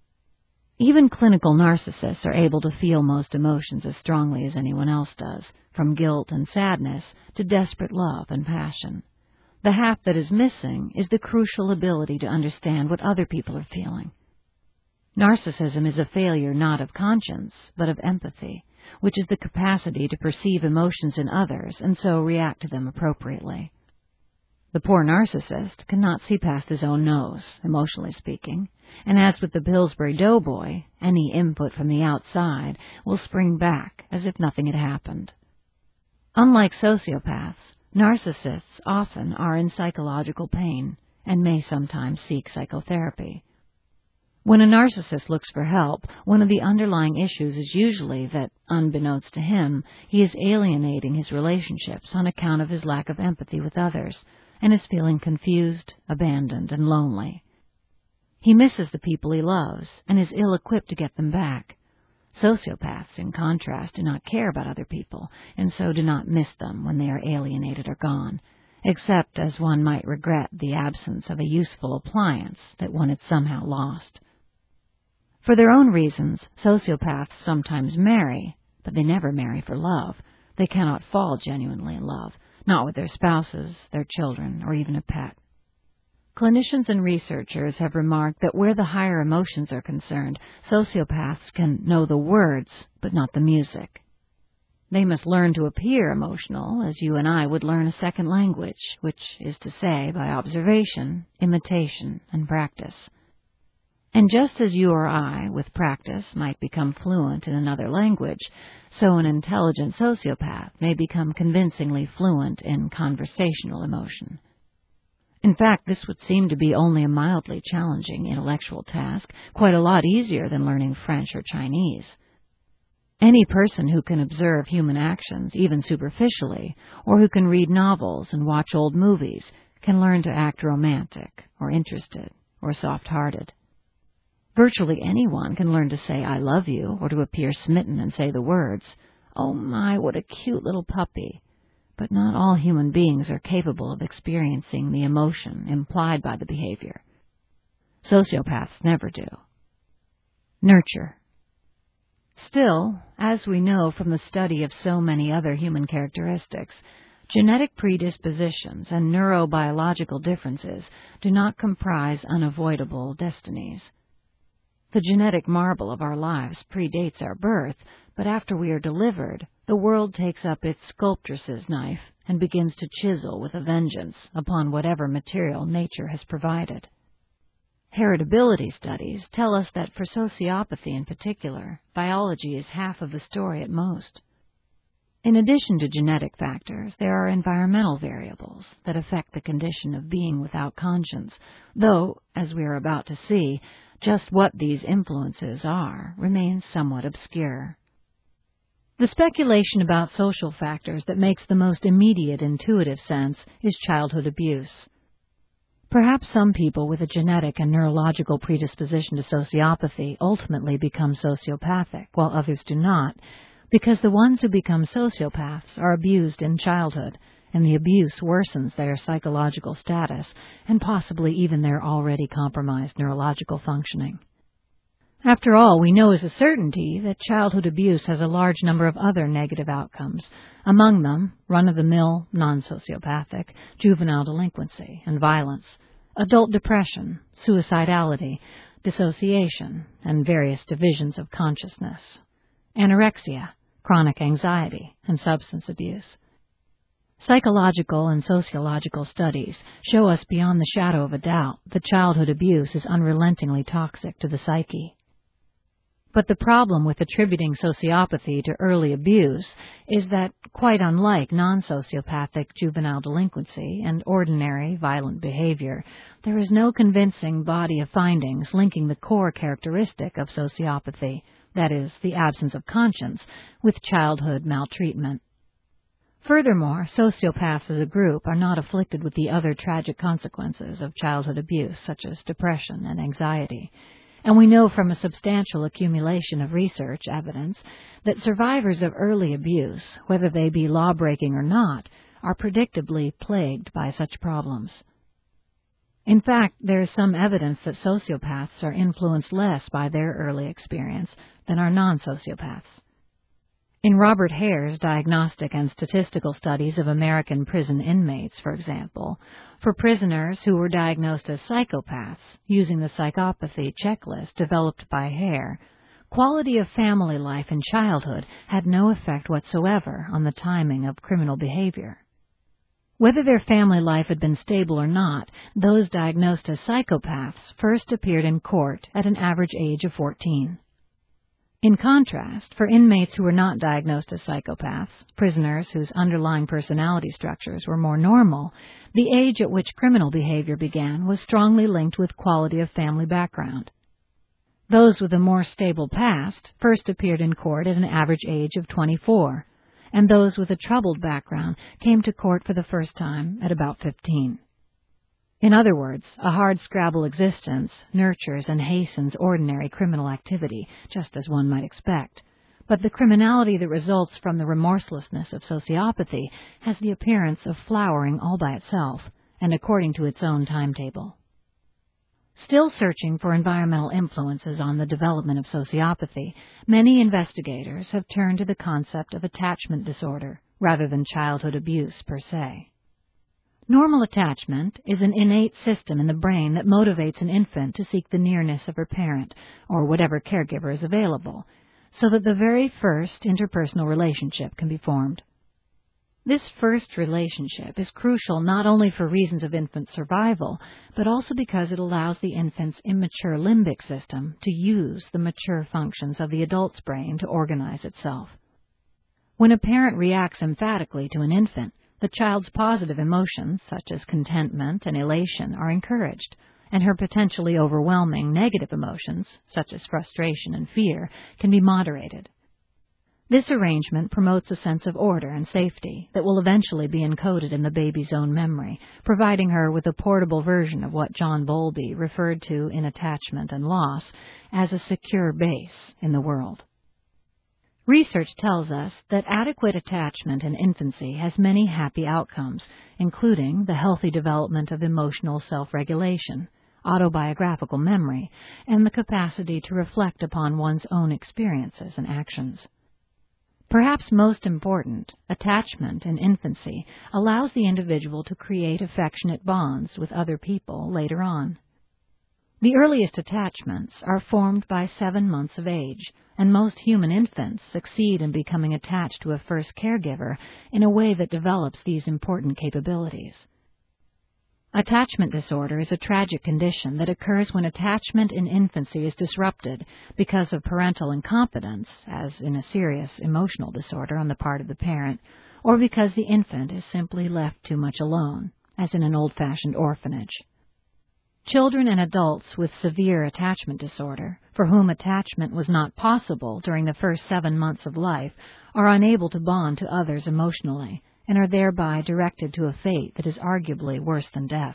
Even clinical narcissists are able to feel most emotions as strongly as anyone else does, from guilt and sadness to desperate love and passion. The half that is missing is the crucial ability to understand what other people are feeling. Narcissism is a failure not of conscience, but of empathy, which is the capacity to perceive emotions in others and so react to them appropriately. The poor narcissist cannot see past his own nose, emotionally speaking, and as with the Pillsbury Doughboy, any input from the outside will spring back as if nothing had happened. Unlike sociopaths, narcissists often are in psychological pain and may sometimes seek psychotherapy. When a narcissist looks for help, one of the underlying issues is usually that, unbeknownst to him, he is alienating his relationships on account of his lack of empathy with others, and is feeling confused, abandoned, and lonely. He misses the people he loves, and is ill-equipped to get them back. Sociopaths, in contrast, do not care about other people, and so do not miss them when they are alienated or gone, except as one might regret the absence of a useful appliance that one had somehow lost. For their own reasons, sociopaths sometimes marry, but they never marry for love. They cannot fall genuinely in love, not with their spouses, their children, or even a pet. Clinicians and researchers have remarked that where the higher emotions are concerned, sociopaths can know the words, but not the music. They must learn to appear emotional, as you and I would learn a second language, which is to say, by observation, imitation, and practice. And just as you or I, with practice, might become fluent in another language, so an intelligent sociopath may become convincingly fluent in conversational emotion. In fact, this would seem to be only a mildly challenging intellectual task, quite a lot easier than learning French or Chinese. Any person who can observe human actions, even superficially, or who can read novels and watch old movies, can learn to act romantic, or interested, or soft-hearted. Virtually anyone can learn to say, "I love you," or to appear smitten and say the words, "Oh my, what a cute little puppy." But not all human beings are capable of experiencing the emotion implied by the behavior. Sociopaths never do. Nurture. Still, as we know from the study of so many other human characteristics, genetic predispositions and neurobiological differences do not comprise unavoidable destinies. The genetic marble of our lives predates our birth, but after we are delivered, the world takes up its sculptress's knife and begins to chisel with a vengeance upon whatever material nature has provided. Heritability studies tell us that for sociopathy in particular, biology is half of the story at most. In addition to genetic factors, there are environmental variables that affect the condition of being without conscience, though, as we are about to see, just what these influences are remains somewhat obscure. The speculation about social factors that makes the most immediate intuitive sense is childhood abuse. Perhaps some people with a genetic and neurological predisposition to sociopathy ultimately become sociopathic, while others do not, because the ones who become sociopaths are abused in childhood, and the abuse worsens their psychological status and possibly even their already compromised neurological functioning. After all, we know as a certainty that childhood abuse has a large number of other negative outcomes, among them run-of-the-mill, non-sociopathic, juvenile delinquency and violence, adult depression, suicidality, dissociation, and various divisions of consciousness, anorexia, chronic anxiety, and substance abuse. Psychological and sociological studies show us beyond the shadow of a doubt that childhood abuse is unrelentingly toxic to the psyche. But the problem with attributing sociopathy to early abuse is that, quite unlike non-sociopathic juvenile delinquency and ordinary violent behavior, there is no convincing body of findings linking the core characteristic of sociopathy, that is, the absence of conscience, with childhood maltreatment. Furthermore, sociopaths as a group are not afflicted with the other tragic consequences of childhood abuse, such as depression and anxiety, And we know from a substantial accumulation of research evidence that survivors of early abuse, whether they be law-breaking or not, are predictably plagued by such problems. In fact, there is some evidence that sociopaths are influenced less by their early experience than are non-sociopaths. In Robert Hare's Diagnostic and Statistical Studies of American Prison Inmates, for example, for prisoners who were diagnosed as psychopaths using the psychopathy checklist developed by Hare, quality of family life in childhood had no effect whatsoever on the timing of criminal behavior. Whether their family life had been stable or not, those diagnosed as psychopaths first appeared in court at an average age of 14. In contrast, for inmates who were not diagnosed as psychopaths, prisoners whose underlying personality structures were more normal, the age at which criminal behavior began was strongly linked with quality of family background. Those with a more stable past first appeared in court at an average age of 24, and those with a troubled background came to court for the first time at about 15. In other words, a hard-scrabble existence nurtures and hastens ordinary criminal activity, just as one might expect. But the criminality that results from the remorselessness of sociopathy has the appearance of flowering all by itself, and according to its own timetable. Still searching for environmental influences on the development of sociopathy, many investigators have turned to the concept of attachment disorder, rather than childhood abuse per se. Normal attachment is an innate system in the brain that motivates an infant to seek the nearness of her parent, or whatever caregiver is available, so that the very first interpersonal relationship can be formed. This first relationship is crucial not only for reasons of infant survival, but also because it allows the infant's immature limbic system to use the mature functions of the adult's brain to organize itself. When a parent reacts emphatically to an infant, the child's positive emotions, such as contentment and elation, are encouraged, and her potentially overwhelming negative emotions, such as frustration and fear, can be moderated. This arrangement promotes a sense of order and safety that will eventually be encoded in the baby's own memory, providing her with a portable version of what John Bowlby referred to in Attachment and Loss as a secure base in the world. Research tells us that adequate attachment in infancy has many happy outcomes, including the healthy development of emotional self-regulation, autobiographical memory, and the capacity to reflect upon one's own experiences and actions. Perhaps most important, attachment in infancy allows the individual to create affectionate bonds with other people later on. The earliest attachments are formed by 7 months of age, and most human infants succeed in becoming attached to a first caregiver in a way that develops these important capabilities. Attachment disorder is a tragic condition that occurs when attachment in infancy is disrupted because of parental incompetence, as in a serious emotional disorder on the part of the parent, or because the infant is simply left too much alone, as in an old-fashioned orphanage. Children and adults with severe attachment disorder, for whom attachment was not possible during the first 7 months of life, are unable to bond to others emotionally, and are thereby directed to a fate that is arguably worse than death.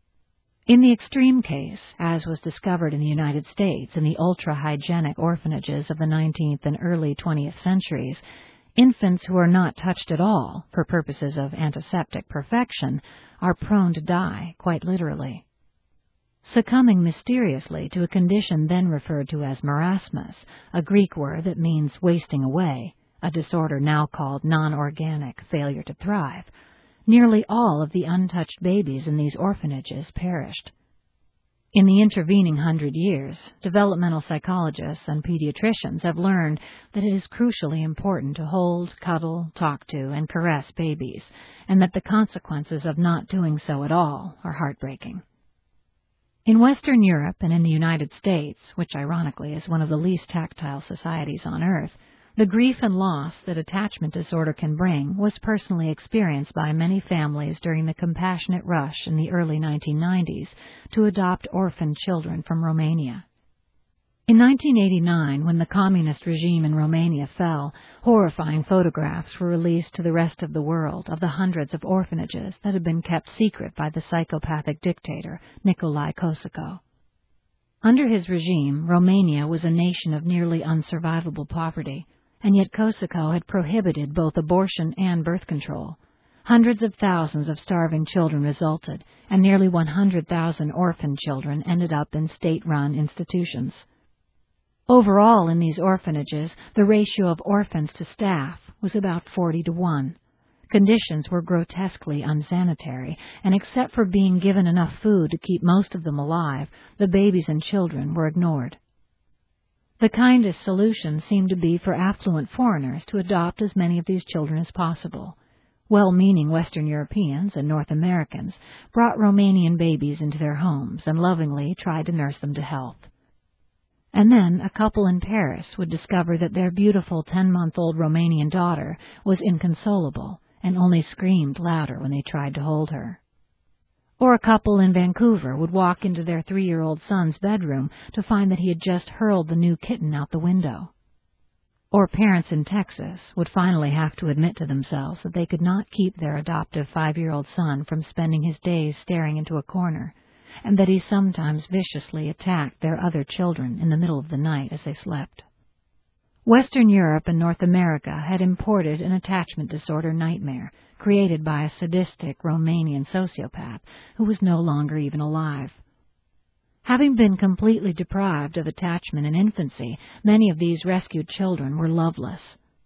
In the extreme case, as was discovered in the United States in the ultra-hygienic orphanages of the 19th and early 20th centuries, infants who are not touched at all for purposes of antiseptic perfection are prone to die, quite literally. Succumbing mysteriously to a condition then referred to as marasmus, a Greek word that means wasting away, a disorder now called non-organic failure to thrive, nearly all of the untouched babies in these orphanages perished. In the intervening 100 years, developmental psychologists and pediatricians have learned that it is crucially important to hold, cuddle, talk to, and caress babies, and that the consequences of not doing so at all are heartbreaking. In Western Europe and in the United States, which ironically is one of the least tactile societies on earth, the grief and loss that attachment disorder can bring was personally experienced by many families during the compassionate rush in the early 1990s to adopt orphaned children from Romania. In 1989, when the communist regime in Romania fell, horrifying photographs were released to the rest of the world of the hundreds of orphanages that had been kept secret by the psychopathic dictator Nicolae Coșuco. Under his regime, Romania was a nation of nearly unsurvivable poverty, and yet Kosovo had prohibited both abortion and birth control. Hundreds of thousands of starving children resulted, and nearly 100,000 orphan children ended up in state-run institutions. Overall, in these orphanages, the ratio of orphans to staff was about 40-1. Conditions were grotesquely unsanitary, and except for being given enough food to keep most of them alive, the babies and children were ignored. The kindest solution seemed to be for affluent foreigners to adopt as many of these children as possible. Well-meaning Western Europeans and North Americans brought Romanian babies into their homes and lovingly tried to nurse them to health. And then a couple in Paris would discover that their beautiful 10-month-old Romanian daughter was inconsolable and only screamed louder when they tried to hold her. Or a couple in Vancouver would walk into their 3-year-old son's bedroom to find that he had just hurled the new kitten out the window. Or parents in Texas would finally have to admit to themselves that they could not keep their adoptive 5-year-old son from spending his days staring into a corner, and that he sometimes viciously attacked their other children in the middle of the night as they slept. Western Europe and North America had imported an attachment disorder nightmare created by a sadistic Romanian sociopath who was no longer even alive. Having been completely deprived of attachment in infancy, many of these rescued children were loveless.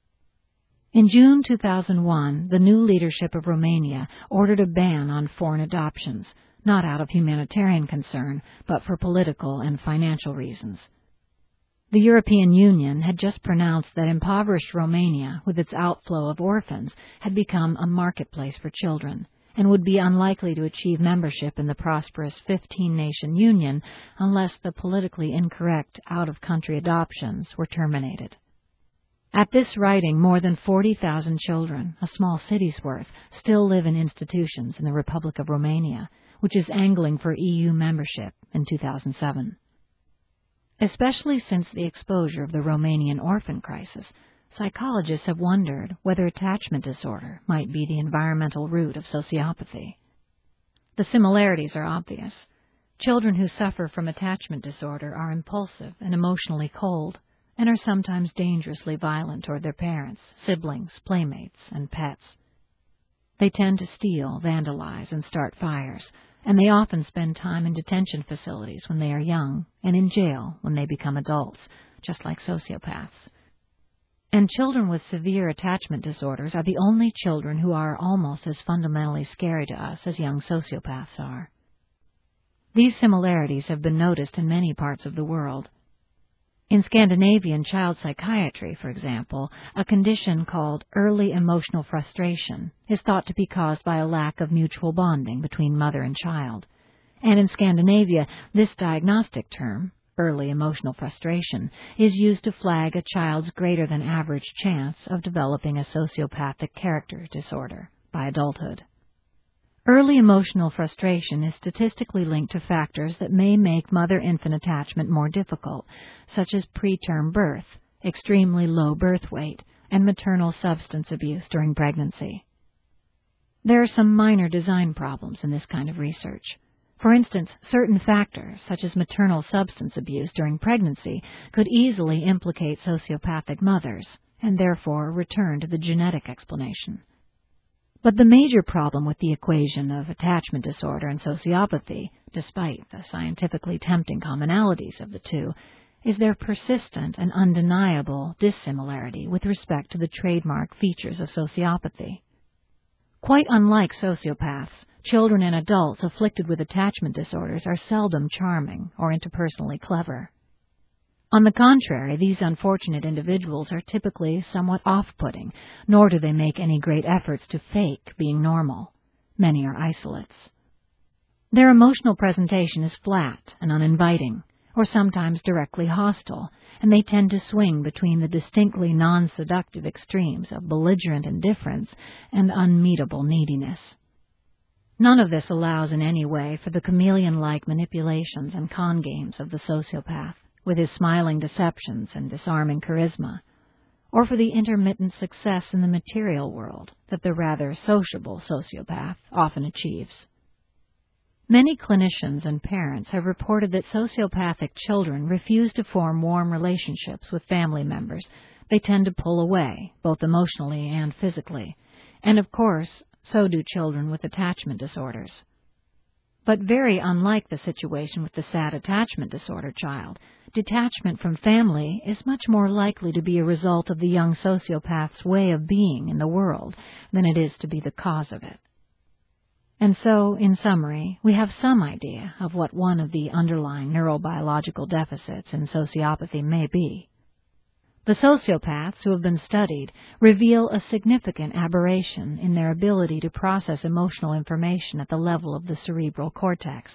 In June 2001, the new leadership of Romania ordered a ban on foreign adoptions, not out of humanitarian concern, but for political and financial reasons. The European Union had just pronounced that impoverished Romania, with its outflow of orphans, had become a marketplace for children, and would be unlikely to achieve membership in the prosperous 15-nation union unless the politically incorrect out-of-country adoptions were terminated. At this writing, more than 40,000 children, a small city's worth, still live in institutions in the Republic of Romania, which is angling for EU membership in 2007. Especially since the exposure of the Romanian orphan crisis, psychologists have wondered whether attachment disorder might be the environmental root of sociopathy. The similarities are obvious. Children who suffer from attachment disorder are impulsive and emotionally cold, and are sometimes dangerously violent toward their parents, siblings, playmates, and pets. They tend to steal, vandalize, and start fires, and they often spend time in detention facilities when they are young and in jail when they become adults, just like sociopaths. And children with severe attachment disorders are the only children who are almost as fundamentally scary to us as young sociopaths are. These similarities have been noticed in many parts of the world. In Scandinavian child psychiatry, for example, a condition called early emotional frustration is thought to be caused by a lack of mutual bonding between mother and child. And in Scandinavia, this diagnostic term, early emotional frustration, is used to flag a child's greater than average chance of developing a sociopathic character disorder by adulthood. Early emotional frustration is statistically linked to factors that may make mother-infant attachment more difficult, such as preterm birth, extremely low birth weight, and maternal substance abuse during pregnancy. There are some minor design problems in this kind of research. For instance, certain factors, such as maternal substance abuse during pregnancy, could easily implicate sociopathic mothers, and therefore return to the genetic explanation. But the major problem with the equation of attachment disorder and sociopathy, despite the scientifically tempting commonalities of the two, is their persistent and undeniable dissimilarity with respect to the trademark features of sociopathy. Quite unlike sociopaths, children and adults afflicted with attachment disorders are seldom charming or interpersonally clever. On the contrary, these unfortunate individuals are typically somewhat off-putting, nor do they make any great efforts to fake being normal. Many are isolates. Their emotional presentation is flat and uninviting, or sometimes directly hostile, and they tend to swing between the distinctly non-seductive extremes of belligerent indifference and unmeetable neediness. None of this allows in any way for the chameleon-like manipulations and con games of the sociopath, with his smiling deceptions and disarming charisma, or for the intermittent success in the material world that the rather sociable sociopath often achieves. Many clinicians and parents have reported that sociopathic children refuse to form warm relationships with family members. They tend to pull away, both emotionally and physically. And of course, so do children with attachment disorders. But very unlike the situation with the sad attachment disorder child, detachment from family is much more likely to be a result of the young sociopath's way of being in the world than it is to be the cause of it. And so, in summary, we have some idea of what one of the underlying neurobiological deficits in sociopathy may be. The sociopaths who have been studied reveal a significant aberration in their ability to process emotional information at the level of the cerebral cortex.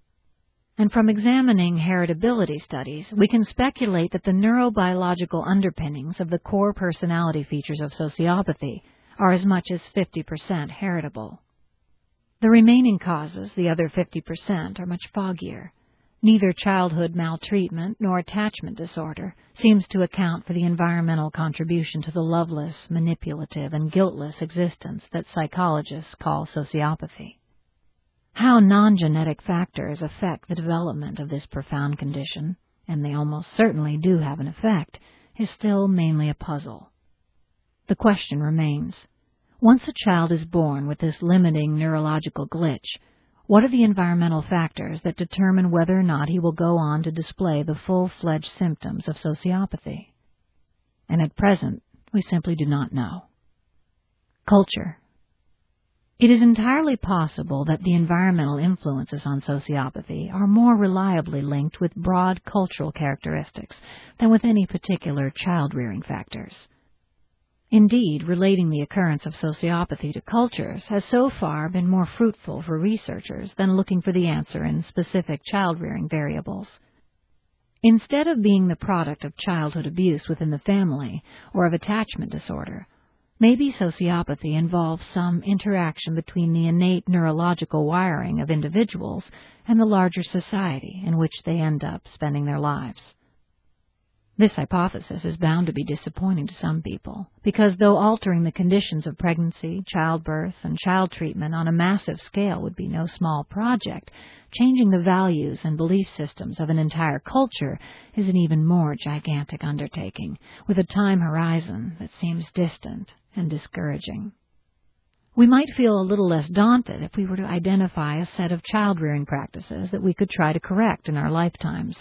And from examining heritability studies, we can speculate that the neurobiological underpinnings of the core personality features of sociopathy are as much as 50% heritable. The remaining causes, the other 50%, are much foggier. Neither childhood maltreatment nor attachment disorder seems to account for the environmental contribution to the loveless, manipulative, and guiltless existence that psychologists call sociopathy. How non-genetic factors affect the development of this profound condition, and they almost certainly do have an effect, is still mainly a puzzle. The question remains, once a child is born with this limiting neurological glitch, what are the environmental factors that determine whether or not he will go on to display the full-fledged symptoms of sociopathy? And at present, we simply do not know. Culture. It is entirely possible that the environmental influences on sociopathy are more reliably linked with broad cultural characteristics than with any particular child-rearing factors. Indeed, relating the occurrence of sociopathy to cultures has so far been more fruitful for researchers than looking for the answer in specific child-rearing variables. Instead of being the product of childhood abuse within the family or of attachment disorder, maybe sociopathy involves some interaction between the innate neurological wiring of individuals and the larger society in which they end up spending their lives. This hypothesis is bound to be disappointing to some people, because though altering the conditions of pregnancy, childbirth, and child treatment on a massive scale would be no small project, changing the values and belief systems of an entire culture is an even more gigantic undertaking, with a time horizon that seems distant and discouraging. We might feel a little less daunted if we were to identify a set of child-rearing practices that we could try to correct in our lifetimes.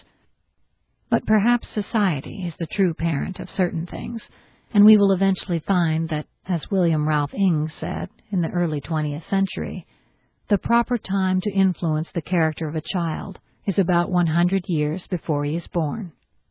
But perhaps society is the true parent of certain things, and we will eventually find that, as William Ralph Ings said in the early 20th century, the proper time to influence the character of a child is about 100 years before he is born.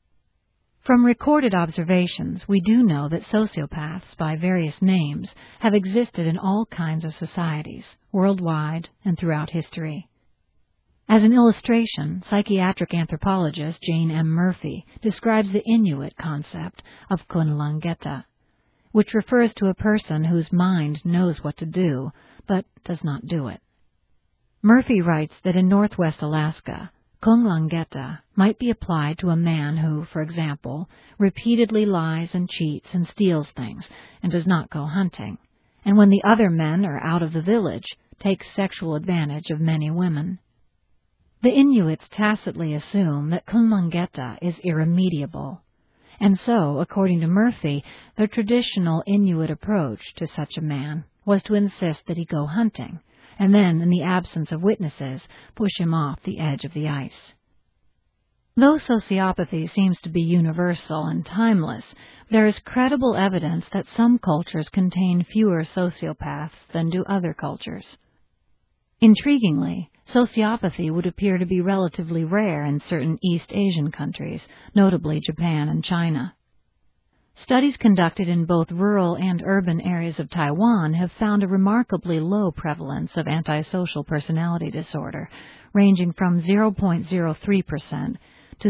From recorded observations, we do know that sociopaths by various names have existed in all kinds of societies, worldwide and throughout history. As an illustration, psychiatric anthropologist Jane M. Murphy describes the Inuit concept of Kunlangeta, which refers to a person whose mind knows what to do, but does not do it. Murphy writes that in northwest Alaska, Kunlangeta might be applied to a man who, for example, repeatedly lies and cheats and steals things and does not go hunting, and when the other men are out of the village, takes sexual advantage of many women. The Inuits tacitly assume that Kunlangeta is irremediable, and so, according to Murphy, the traditional Inuit approach to such a man was to insist that he go hunting, and then, in the absence of witnesses, push him off the edge of the ice. Though sociopathy seems to be universal and timeless, there is credible evidence that some cultures contain fewer sociopaths than do other cultures. Intriguingly, sociopathy would appear to be relatively rare in certain East Asian countries, notably Japan and China. Studies conducted in both rural and urban areas of Taiwan have found a remarkably low prevalence of antisocial personality disorder, ranging from 0.03% to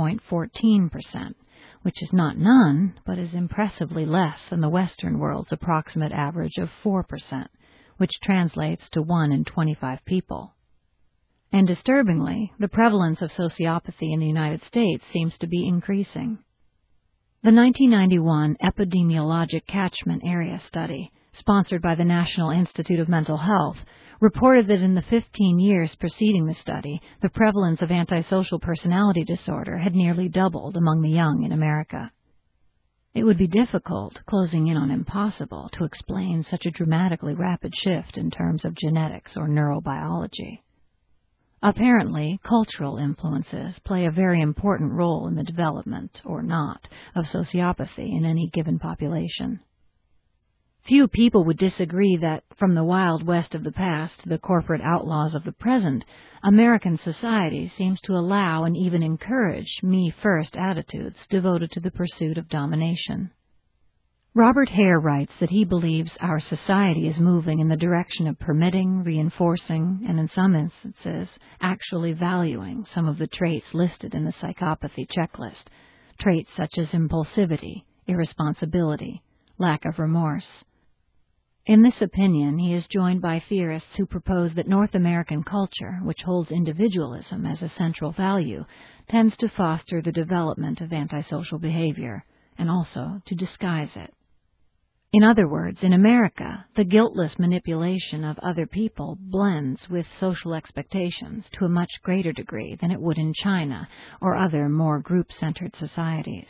0.14%, which is not none, but is impressively less than the Western world's approximate average of 4%, which translates to 1 in 25 people. And disturbingly, the prevalence of sociopathy in the United States seems to be increasing. The 1991 Epidemiologic Catchment Area Study, sponsored by the National Institute of Mental Health, reported that in the 15 years preceding the study, the prevalence of antisocial personality disorder had nearly doubled among the young in America. It would be difficult, closing in on impossible, to explain such a dramatically rapid shift in terms of genetics or neurobiology. Apparently, cultural influences play a very important role in the development, or not, of sociopathy in any given population. Few people would disagree that, from the Wild West of the past to the corporate outlaws of the present, American society seems to allow and even encourage me-first attitudes devoted to the pursuit of domination. Robert Hare writes that he believes our society is moving in the direction of permitting, reinforcing, and in some instances, actually valuing some of the traits listed in the psychopathy checklist, traits such as impulsivity, irresponsibility, lack of remorse. In this opinion, he is joined by theorists who propose that North American culture, which holds individualism as a central value, tends to foster the development of antisocial behavior, and also to disguise it. In other words, in America, the guiltless manipulation of other people blends with social expectations to a much greater degree than it would in China or other more group-centered societies.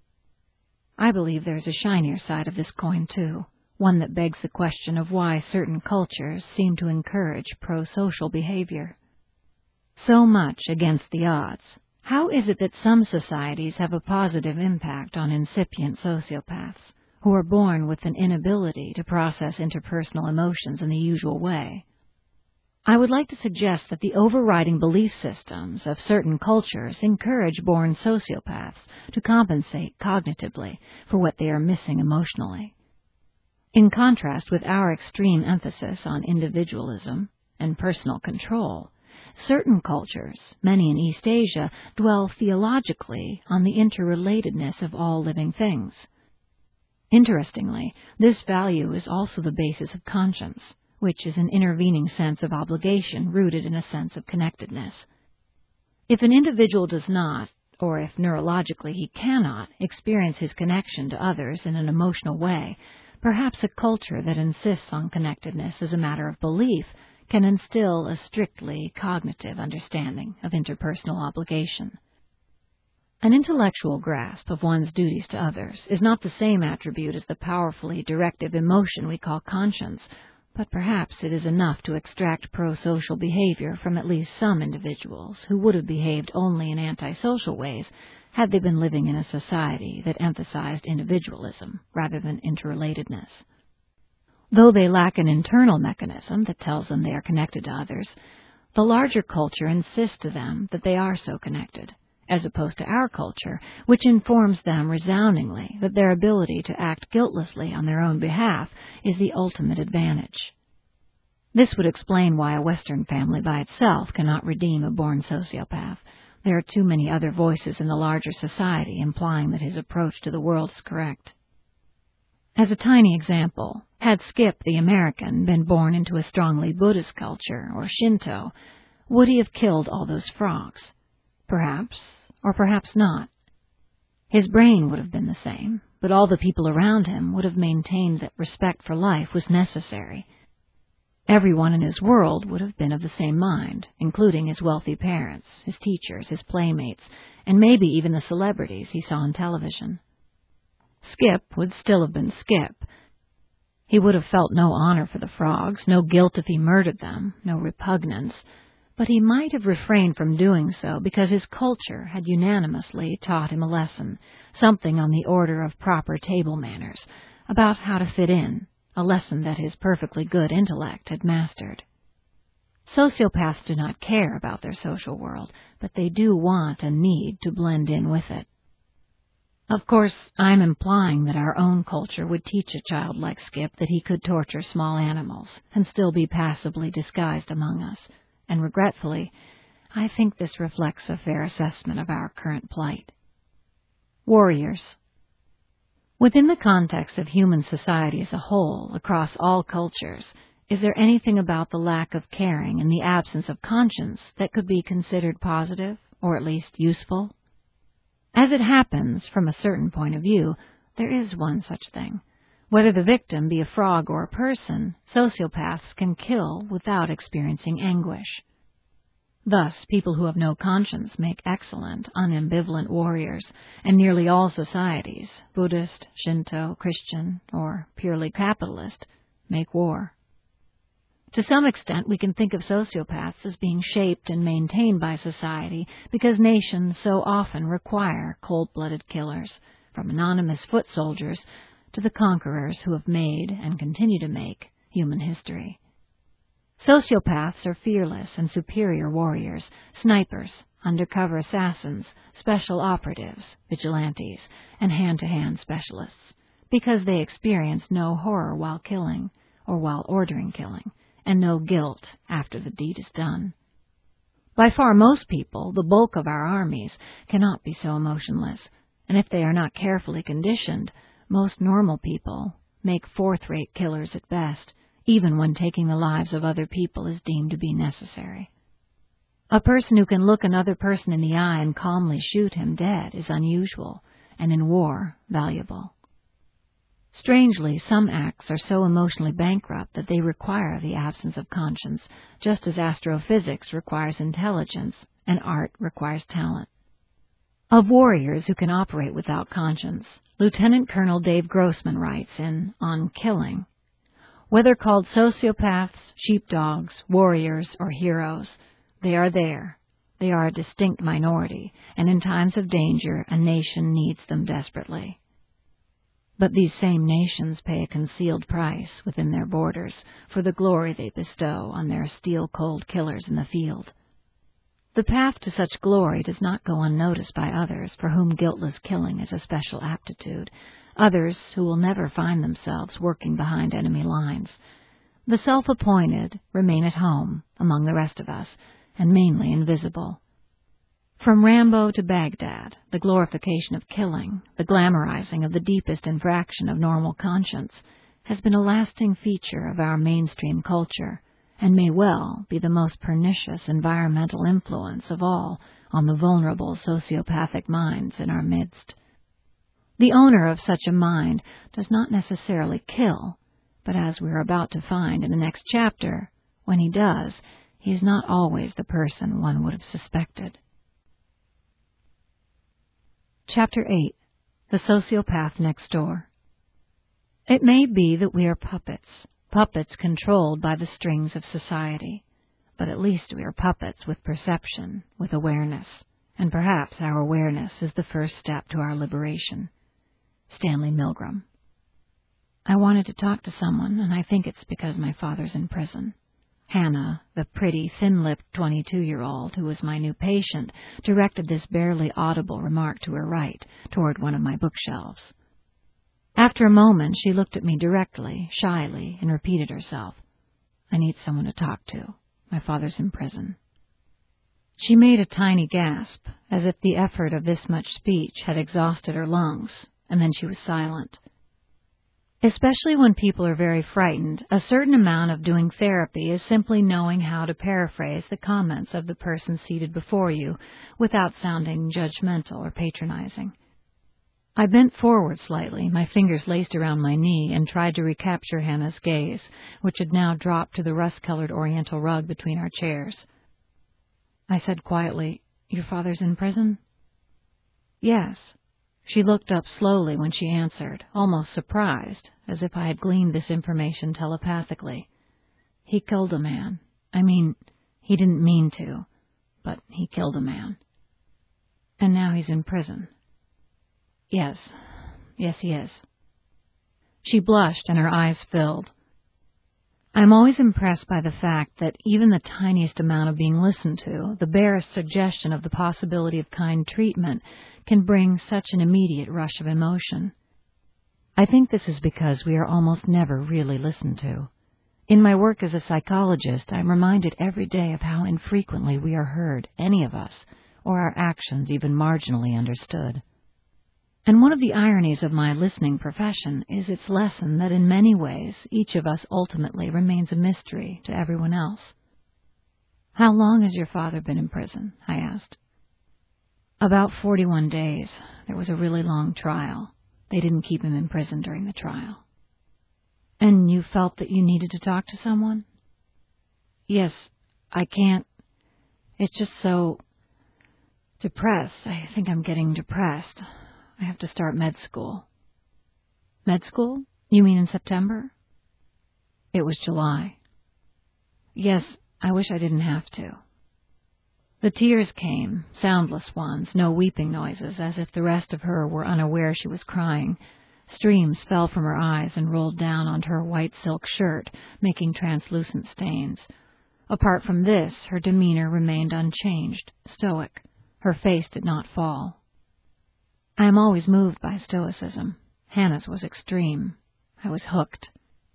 I believe there's a shinier side of this coin, too, one that begs the question of why certain cultures seem to encourage pro-social behavior. So much against the odds. How is it that some societies have a positive impact on incipient sociopaths, who are born with an inability to process interpersonal emotions in the usual way? I would like to suggest that the overriding belief systems of certain cultures encourage born sociopaths to compensate cognitively for what they are missing emotionally. In contrast with our extreme emphasis on individualism and personal control, certain cultures, many in East Asia, dwell theologically on the interrelatedness of all living things. Interestingly, this value is also the basis of conscience, which is an intervening sense of obligation rooted in a sense of connectedness. If an individual does not, or if neurologically he cannot, experience his connection to others in an emotional way, perhaps a culture that insists on connectedness as a matter of belief can instill a strictly cognitive understanding of interpersonal obligation. An intellectual grasp of one's duties to others is not the same attribute as the powerfully directive emotion we call conscience, but perhaps it is enough to extract pro-social behavior from at least some individuals who would have behaved only in antisocial ways had they been living in a society that emphasized individualism rather than interrelatedness. Though they lack an internal mechanism that tells them they are connected to others, the larger culture insists to them that they are so connected, as opposed to our culture, which informs them resoundingly that their ability to act guiltlessly on their own behalf is the ultimate advantage. This would explain why a Western family by itself cannot redeem a born sociopath. There are too many other voices in the larger society implying that his approach to the world is correct. As a tiny example, had Skip, the American, been born into a strongly Buddhist culture or Shinto, would he have killed all those frogs? Perhaps, or perhaps not. His brain would have been the same, but all the people around him would have maintained that respect for life was necessary. Everyone in his world would have been of the same mind, including his wealthy parents, his teachers, his playmates, and maybe even the celebrities he saw on television. Skip would still have been Skip. He would have felt no honor for the frogs, no guilt if he murdered them, no repugnance, but he might have refrained from doing so because his culture had unanimously taught him a lesson, something on the order of proper table manners, about how to fit in, a lesson that his perfectly good intellect had mastered. Sociopaths do not care about their social world, but they do want and need to blend in with it. Of course, I'm implying that our own culture would teach a child like Skip that he could torture small animals and still be passably disguised among us, and regretfully, I think this reflects a fair assessment of our current plight. Warriors. Within the context of human society as a whole, across all cultures, is there anything about the lack of caring and the absence of conscience that could be considered positive, or at least useful? As it happens, from a certain point of view, there is one such thing. Whether the victim be a frog or a person, sociopaths can kill without experiencing anguish. Thus, people who have no conscience make excellent, unambivalent warriors, and nearly all societies, Buddhist, Shinto, Christian, or purely capitalist, make war. To some extent, we can think of sociopaths as being shaped and maintained by society because nations so often require cold-blooded killers, from anonymous foot soldiers to the conquerors who have made and continue to make human history. Sociopaths are fearless and superior warriors, snipers, undercover assassins, special operatives, vigilantes, and hand-to-hand specialists, because they experience no horror while killing or while ordering killing, and no guilt after the deed is done. By far most people, the bulk of our armies, cannot be so emotionless, and if they are not carefully conditioned, most normal people make fourth-rate killers at best, even when taking the lives of other people is deemed to be necessary. A person who can look another person in the eye and calmly shoot him dead is unusual, and in war, valuable. Strangely, some acts are so emotionally bankrupt that they require the absence of conscience, just as astrophysics requires intelligence and art requires talent. Of warriors who can operate without conscience, Lieutenant Colonel Dave Grossman writes in On Killing, "Whether called sociopaths, sheepdogs, warriors, or heroes, they are there. They are a distinct minority, and in times of danger, a nation needs them desperately. But these same nations pay a concealed price within their borders for the glory they bestow on their steel-cold killers in the field. The path to such glory does not go unnoticed by others for whom guiltless killing is a special aptitude, others who will never find themselves working behind enemy lines. The self-appointed remain at home among the rest of us, and mainly invisible. From Rambo to Baghdad, the glorification of killing, the glamorizing of the deepest infraction of normal conscience, has been a lasting feature of our mainstream culture, and may well be the most pernicious environmental influence of all on the vulnerable sociopathic minds in our midst. The owner of such a mind does not necessarily kill, but as we are about to find in the next chapter, when he does, he is not always the person one would have suspected. Chapter 8. The Sociopath Next Door. It may be that we are puppets controlled by the strings of society, but at least we are puppets with perception, with awareness, and perhaps our awareness is the first step to our liberation. Stanley Milgram. I wanted to talk to someone, and I think it's because my father's in prison. Hannah, the pretty, thin-lipped 22-year-old who was my new patient, directed this barely audible remark to her right, toward one of my bookshelves. After a moment, she looked at me directly, shyly, and repeated herself. I need someone to talk to. My father's in prison. She made a tiny gasp, as if the effort of this much speech had exhausted her lungs, and then she was silent. Especially when people are very frightened, a certain amount of doing therapy is simply knowing how to paraphrase the comments of the person seated before you without sounding judgmental or patronizing. I bent forward slightly, my fingers laced around my knee, and tried to recapture Hannah's gaze, which had now dropped to the rust-colored oriental rug between our chairs. I said quietly, "Your father's in prison?" "Yes." She looked up slowly when she answered, almost surprised, as if I had gleaned this information telepathically. "He killed a man. I mean, he didn't mean to, but he killed a man. And now he's in prison." Yes, he is." She blushed and her eyes filled. I'm always impressed by the fact that even the tiniest amount of being listened to, the barest suggestion of the possibility of kind treatment, can bring such an immediate rush of emotion. I think this is because we are almost never really listened to. In my work as a psychologist, I'm reminded every day of how infrequently we are heard, any of us, or our actions even marginally understood. And one of the ironies of my listening profession is its lesson that in many ways each of us ultimately remains a mystery to everyone else. "How long has your father been in prison?" I asked. "About 41 days. There was a really long trial. They didn't keep him in prison during the trial." And you felt that you needed to talk to someone? Yes, I can't. It's just so depressed. I think I'm getting depressed. I have to start med school. Med school? You mean in September? It was July. Yes, I wish I didn't have to. The tears came, soundless ones, no weeping noises, as if the rest of her were unaware she was crying. Streams fell from her eyes and rolled down onto her white silk shirt, making translucent stains. Apart from this, her demeanor remained unchanged, stoic. Her face did not fall. I am always moved by stoicism. Hannah's was extreme. I was hooked.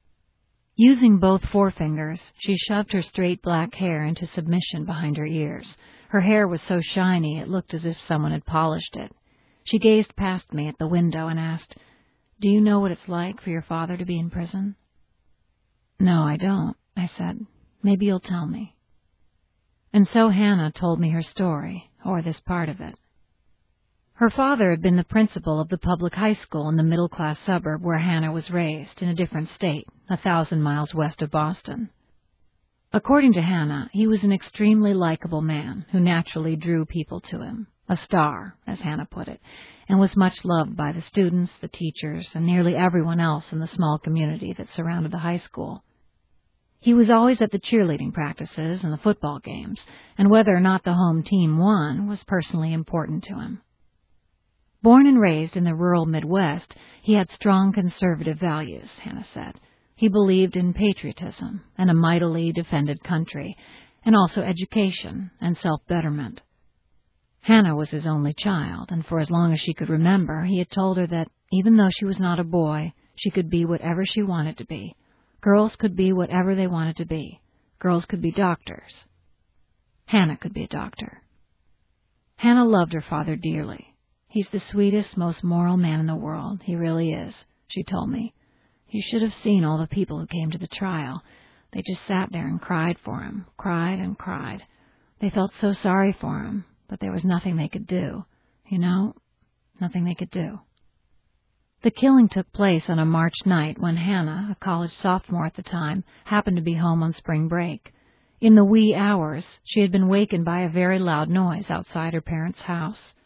Using both forefingers, she shoved her straight black hair into submission behind her ears. Her hair was so shiny it looked as if someone had polished it. She gazed past me at the window and asked, "Do you know what it's like for your father to be in prison?" "No, I don't," I said. "Maybe you'll tell me." And so Hannah told me her story, or this part of it. Her father had been the principal of the public high school in the middle-class suburb where Hannah was raised, in a different state, 1,000 miles west of Boston. According to Hannah, he was an extremely likable man who naturally drew people to him, a star, as Hannah put it, and was much loved by the students, the teachers, and nearly everyone else in the small community that surrounded the high school. He was always at the cheerleading practices and the football games, and whether or not the home team won was personally important to him. Born and raised in the rural Midwest, he had strong conservative values, Hannah said. He believed in patriotism and a mightily defended country, and also education and self-betterment. Hannah was his only child, and for as long as she could remember, he had told her that, even though she was not a boy, she could be whatever she wanted to be. Girls could be whatever they wanted to be. Girls could be doctors. Hannah could be a doctor. Hannah loved her father dearly. "He's the sweetest, most moral man in the world. He really is," she told me. "You should have seen all the people who came to the trial. They just sat there and cried for him, cried and cried. They felt so sorry for him, but there was nothing they could do. You know, nothing they could do." The killing took place on a March night when Hannah, a college sophomore at the time, happened to be home on spring break. In the wee hours, she had been wakened by a very loud noise outside her parents' house.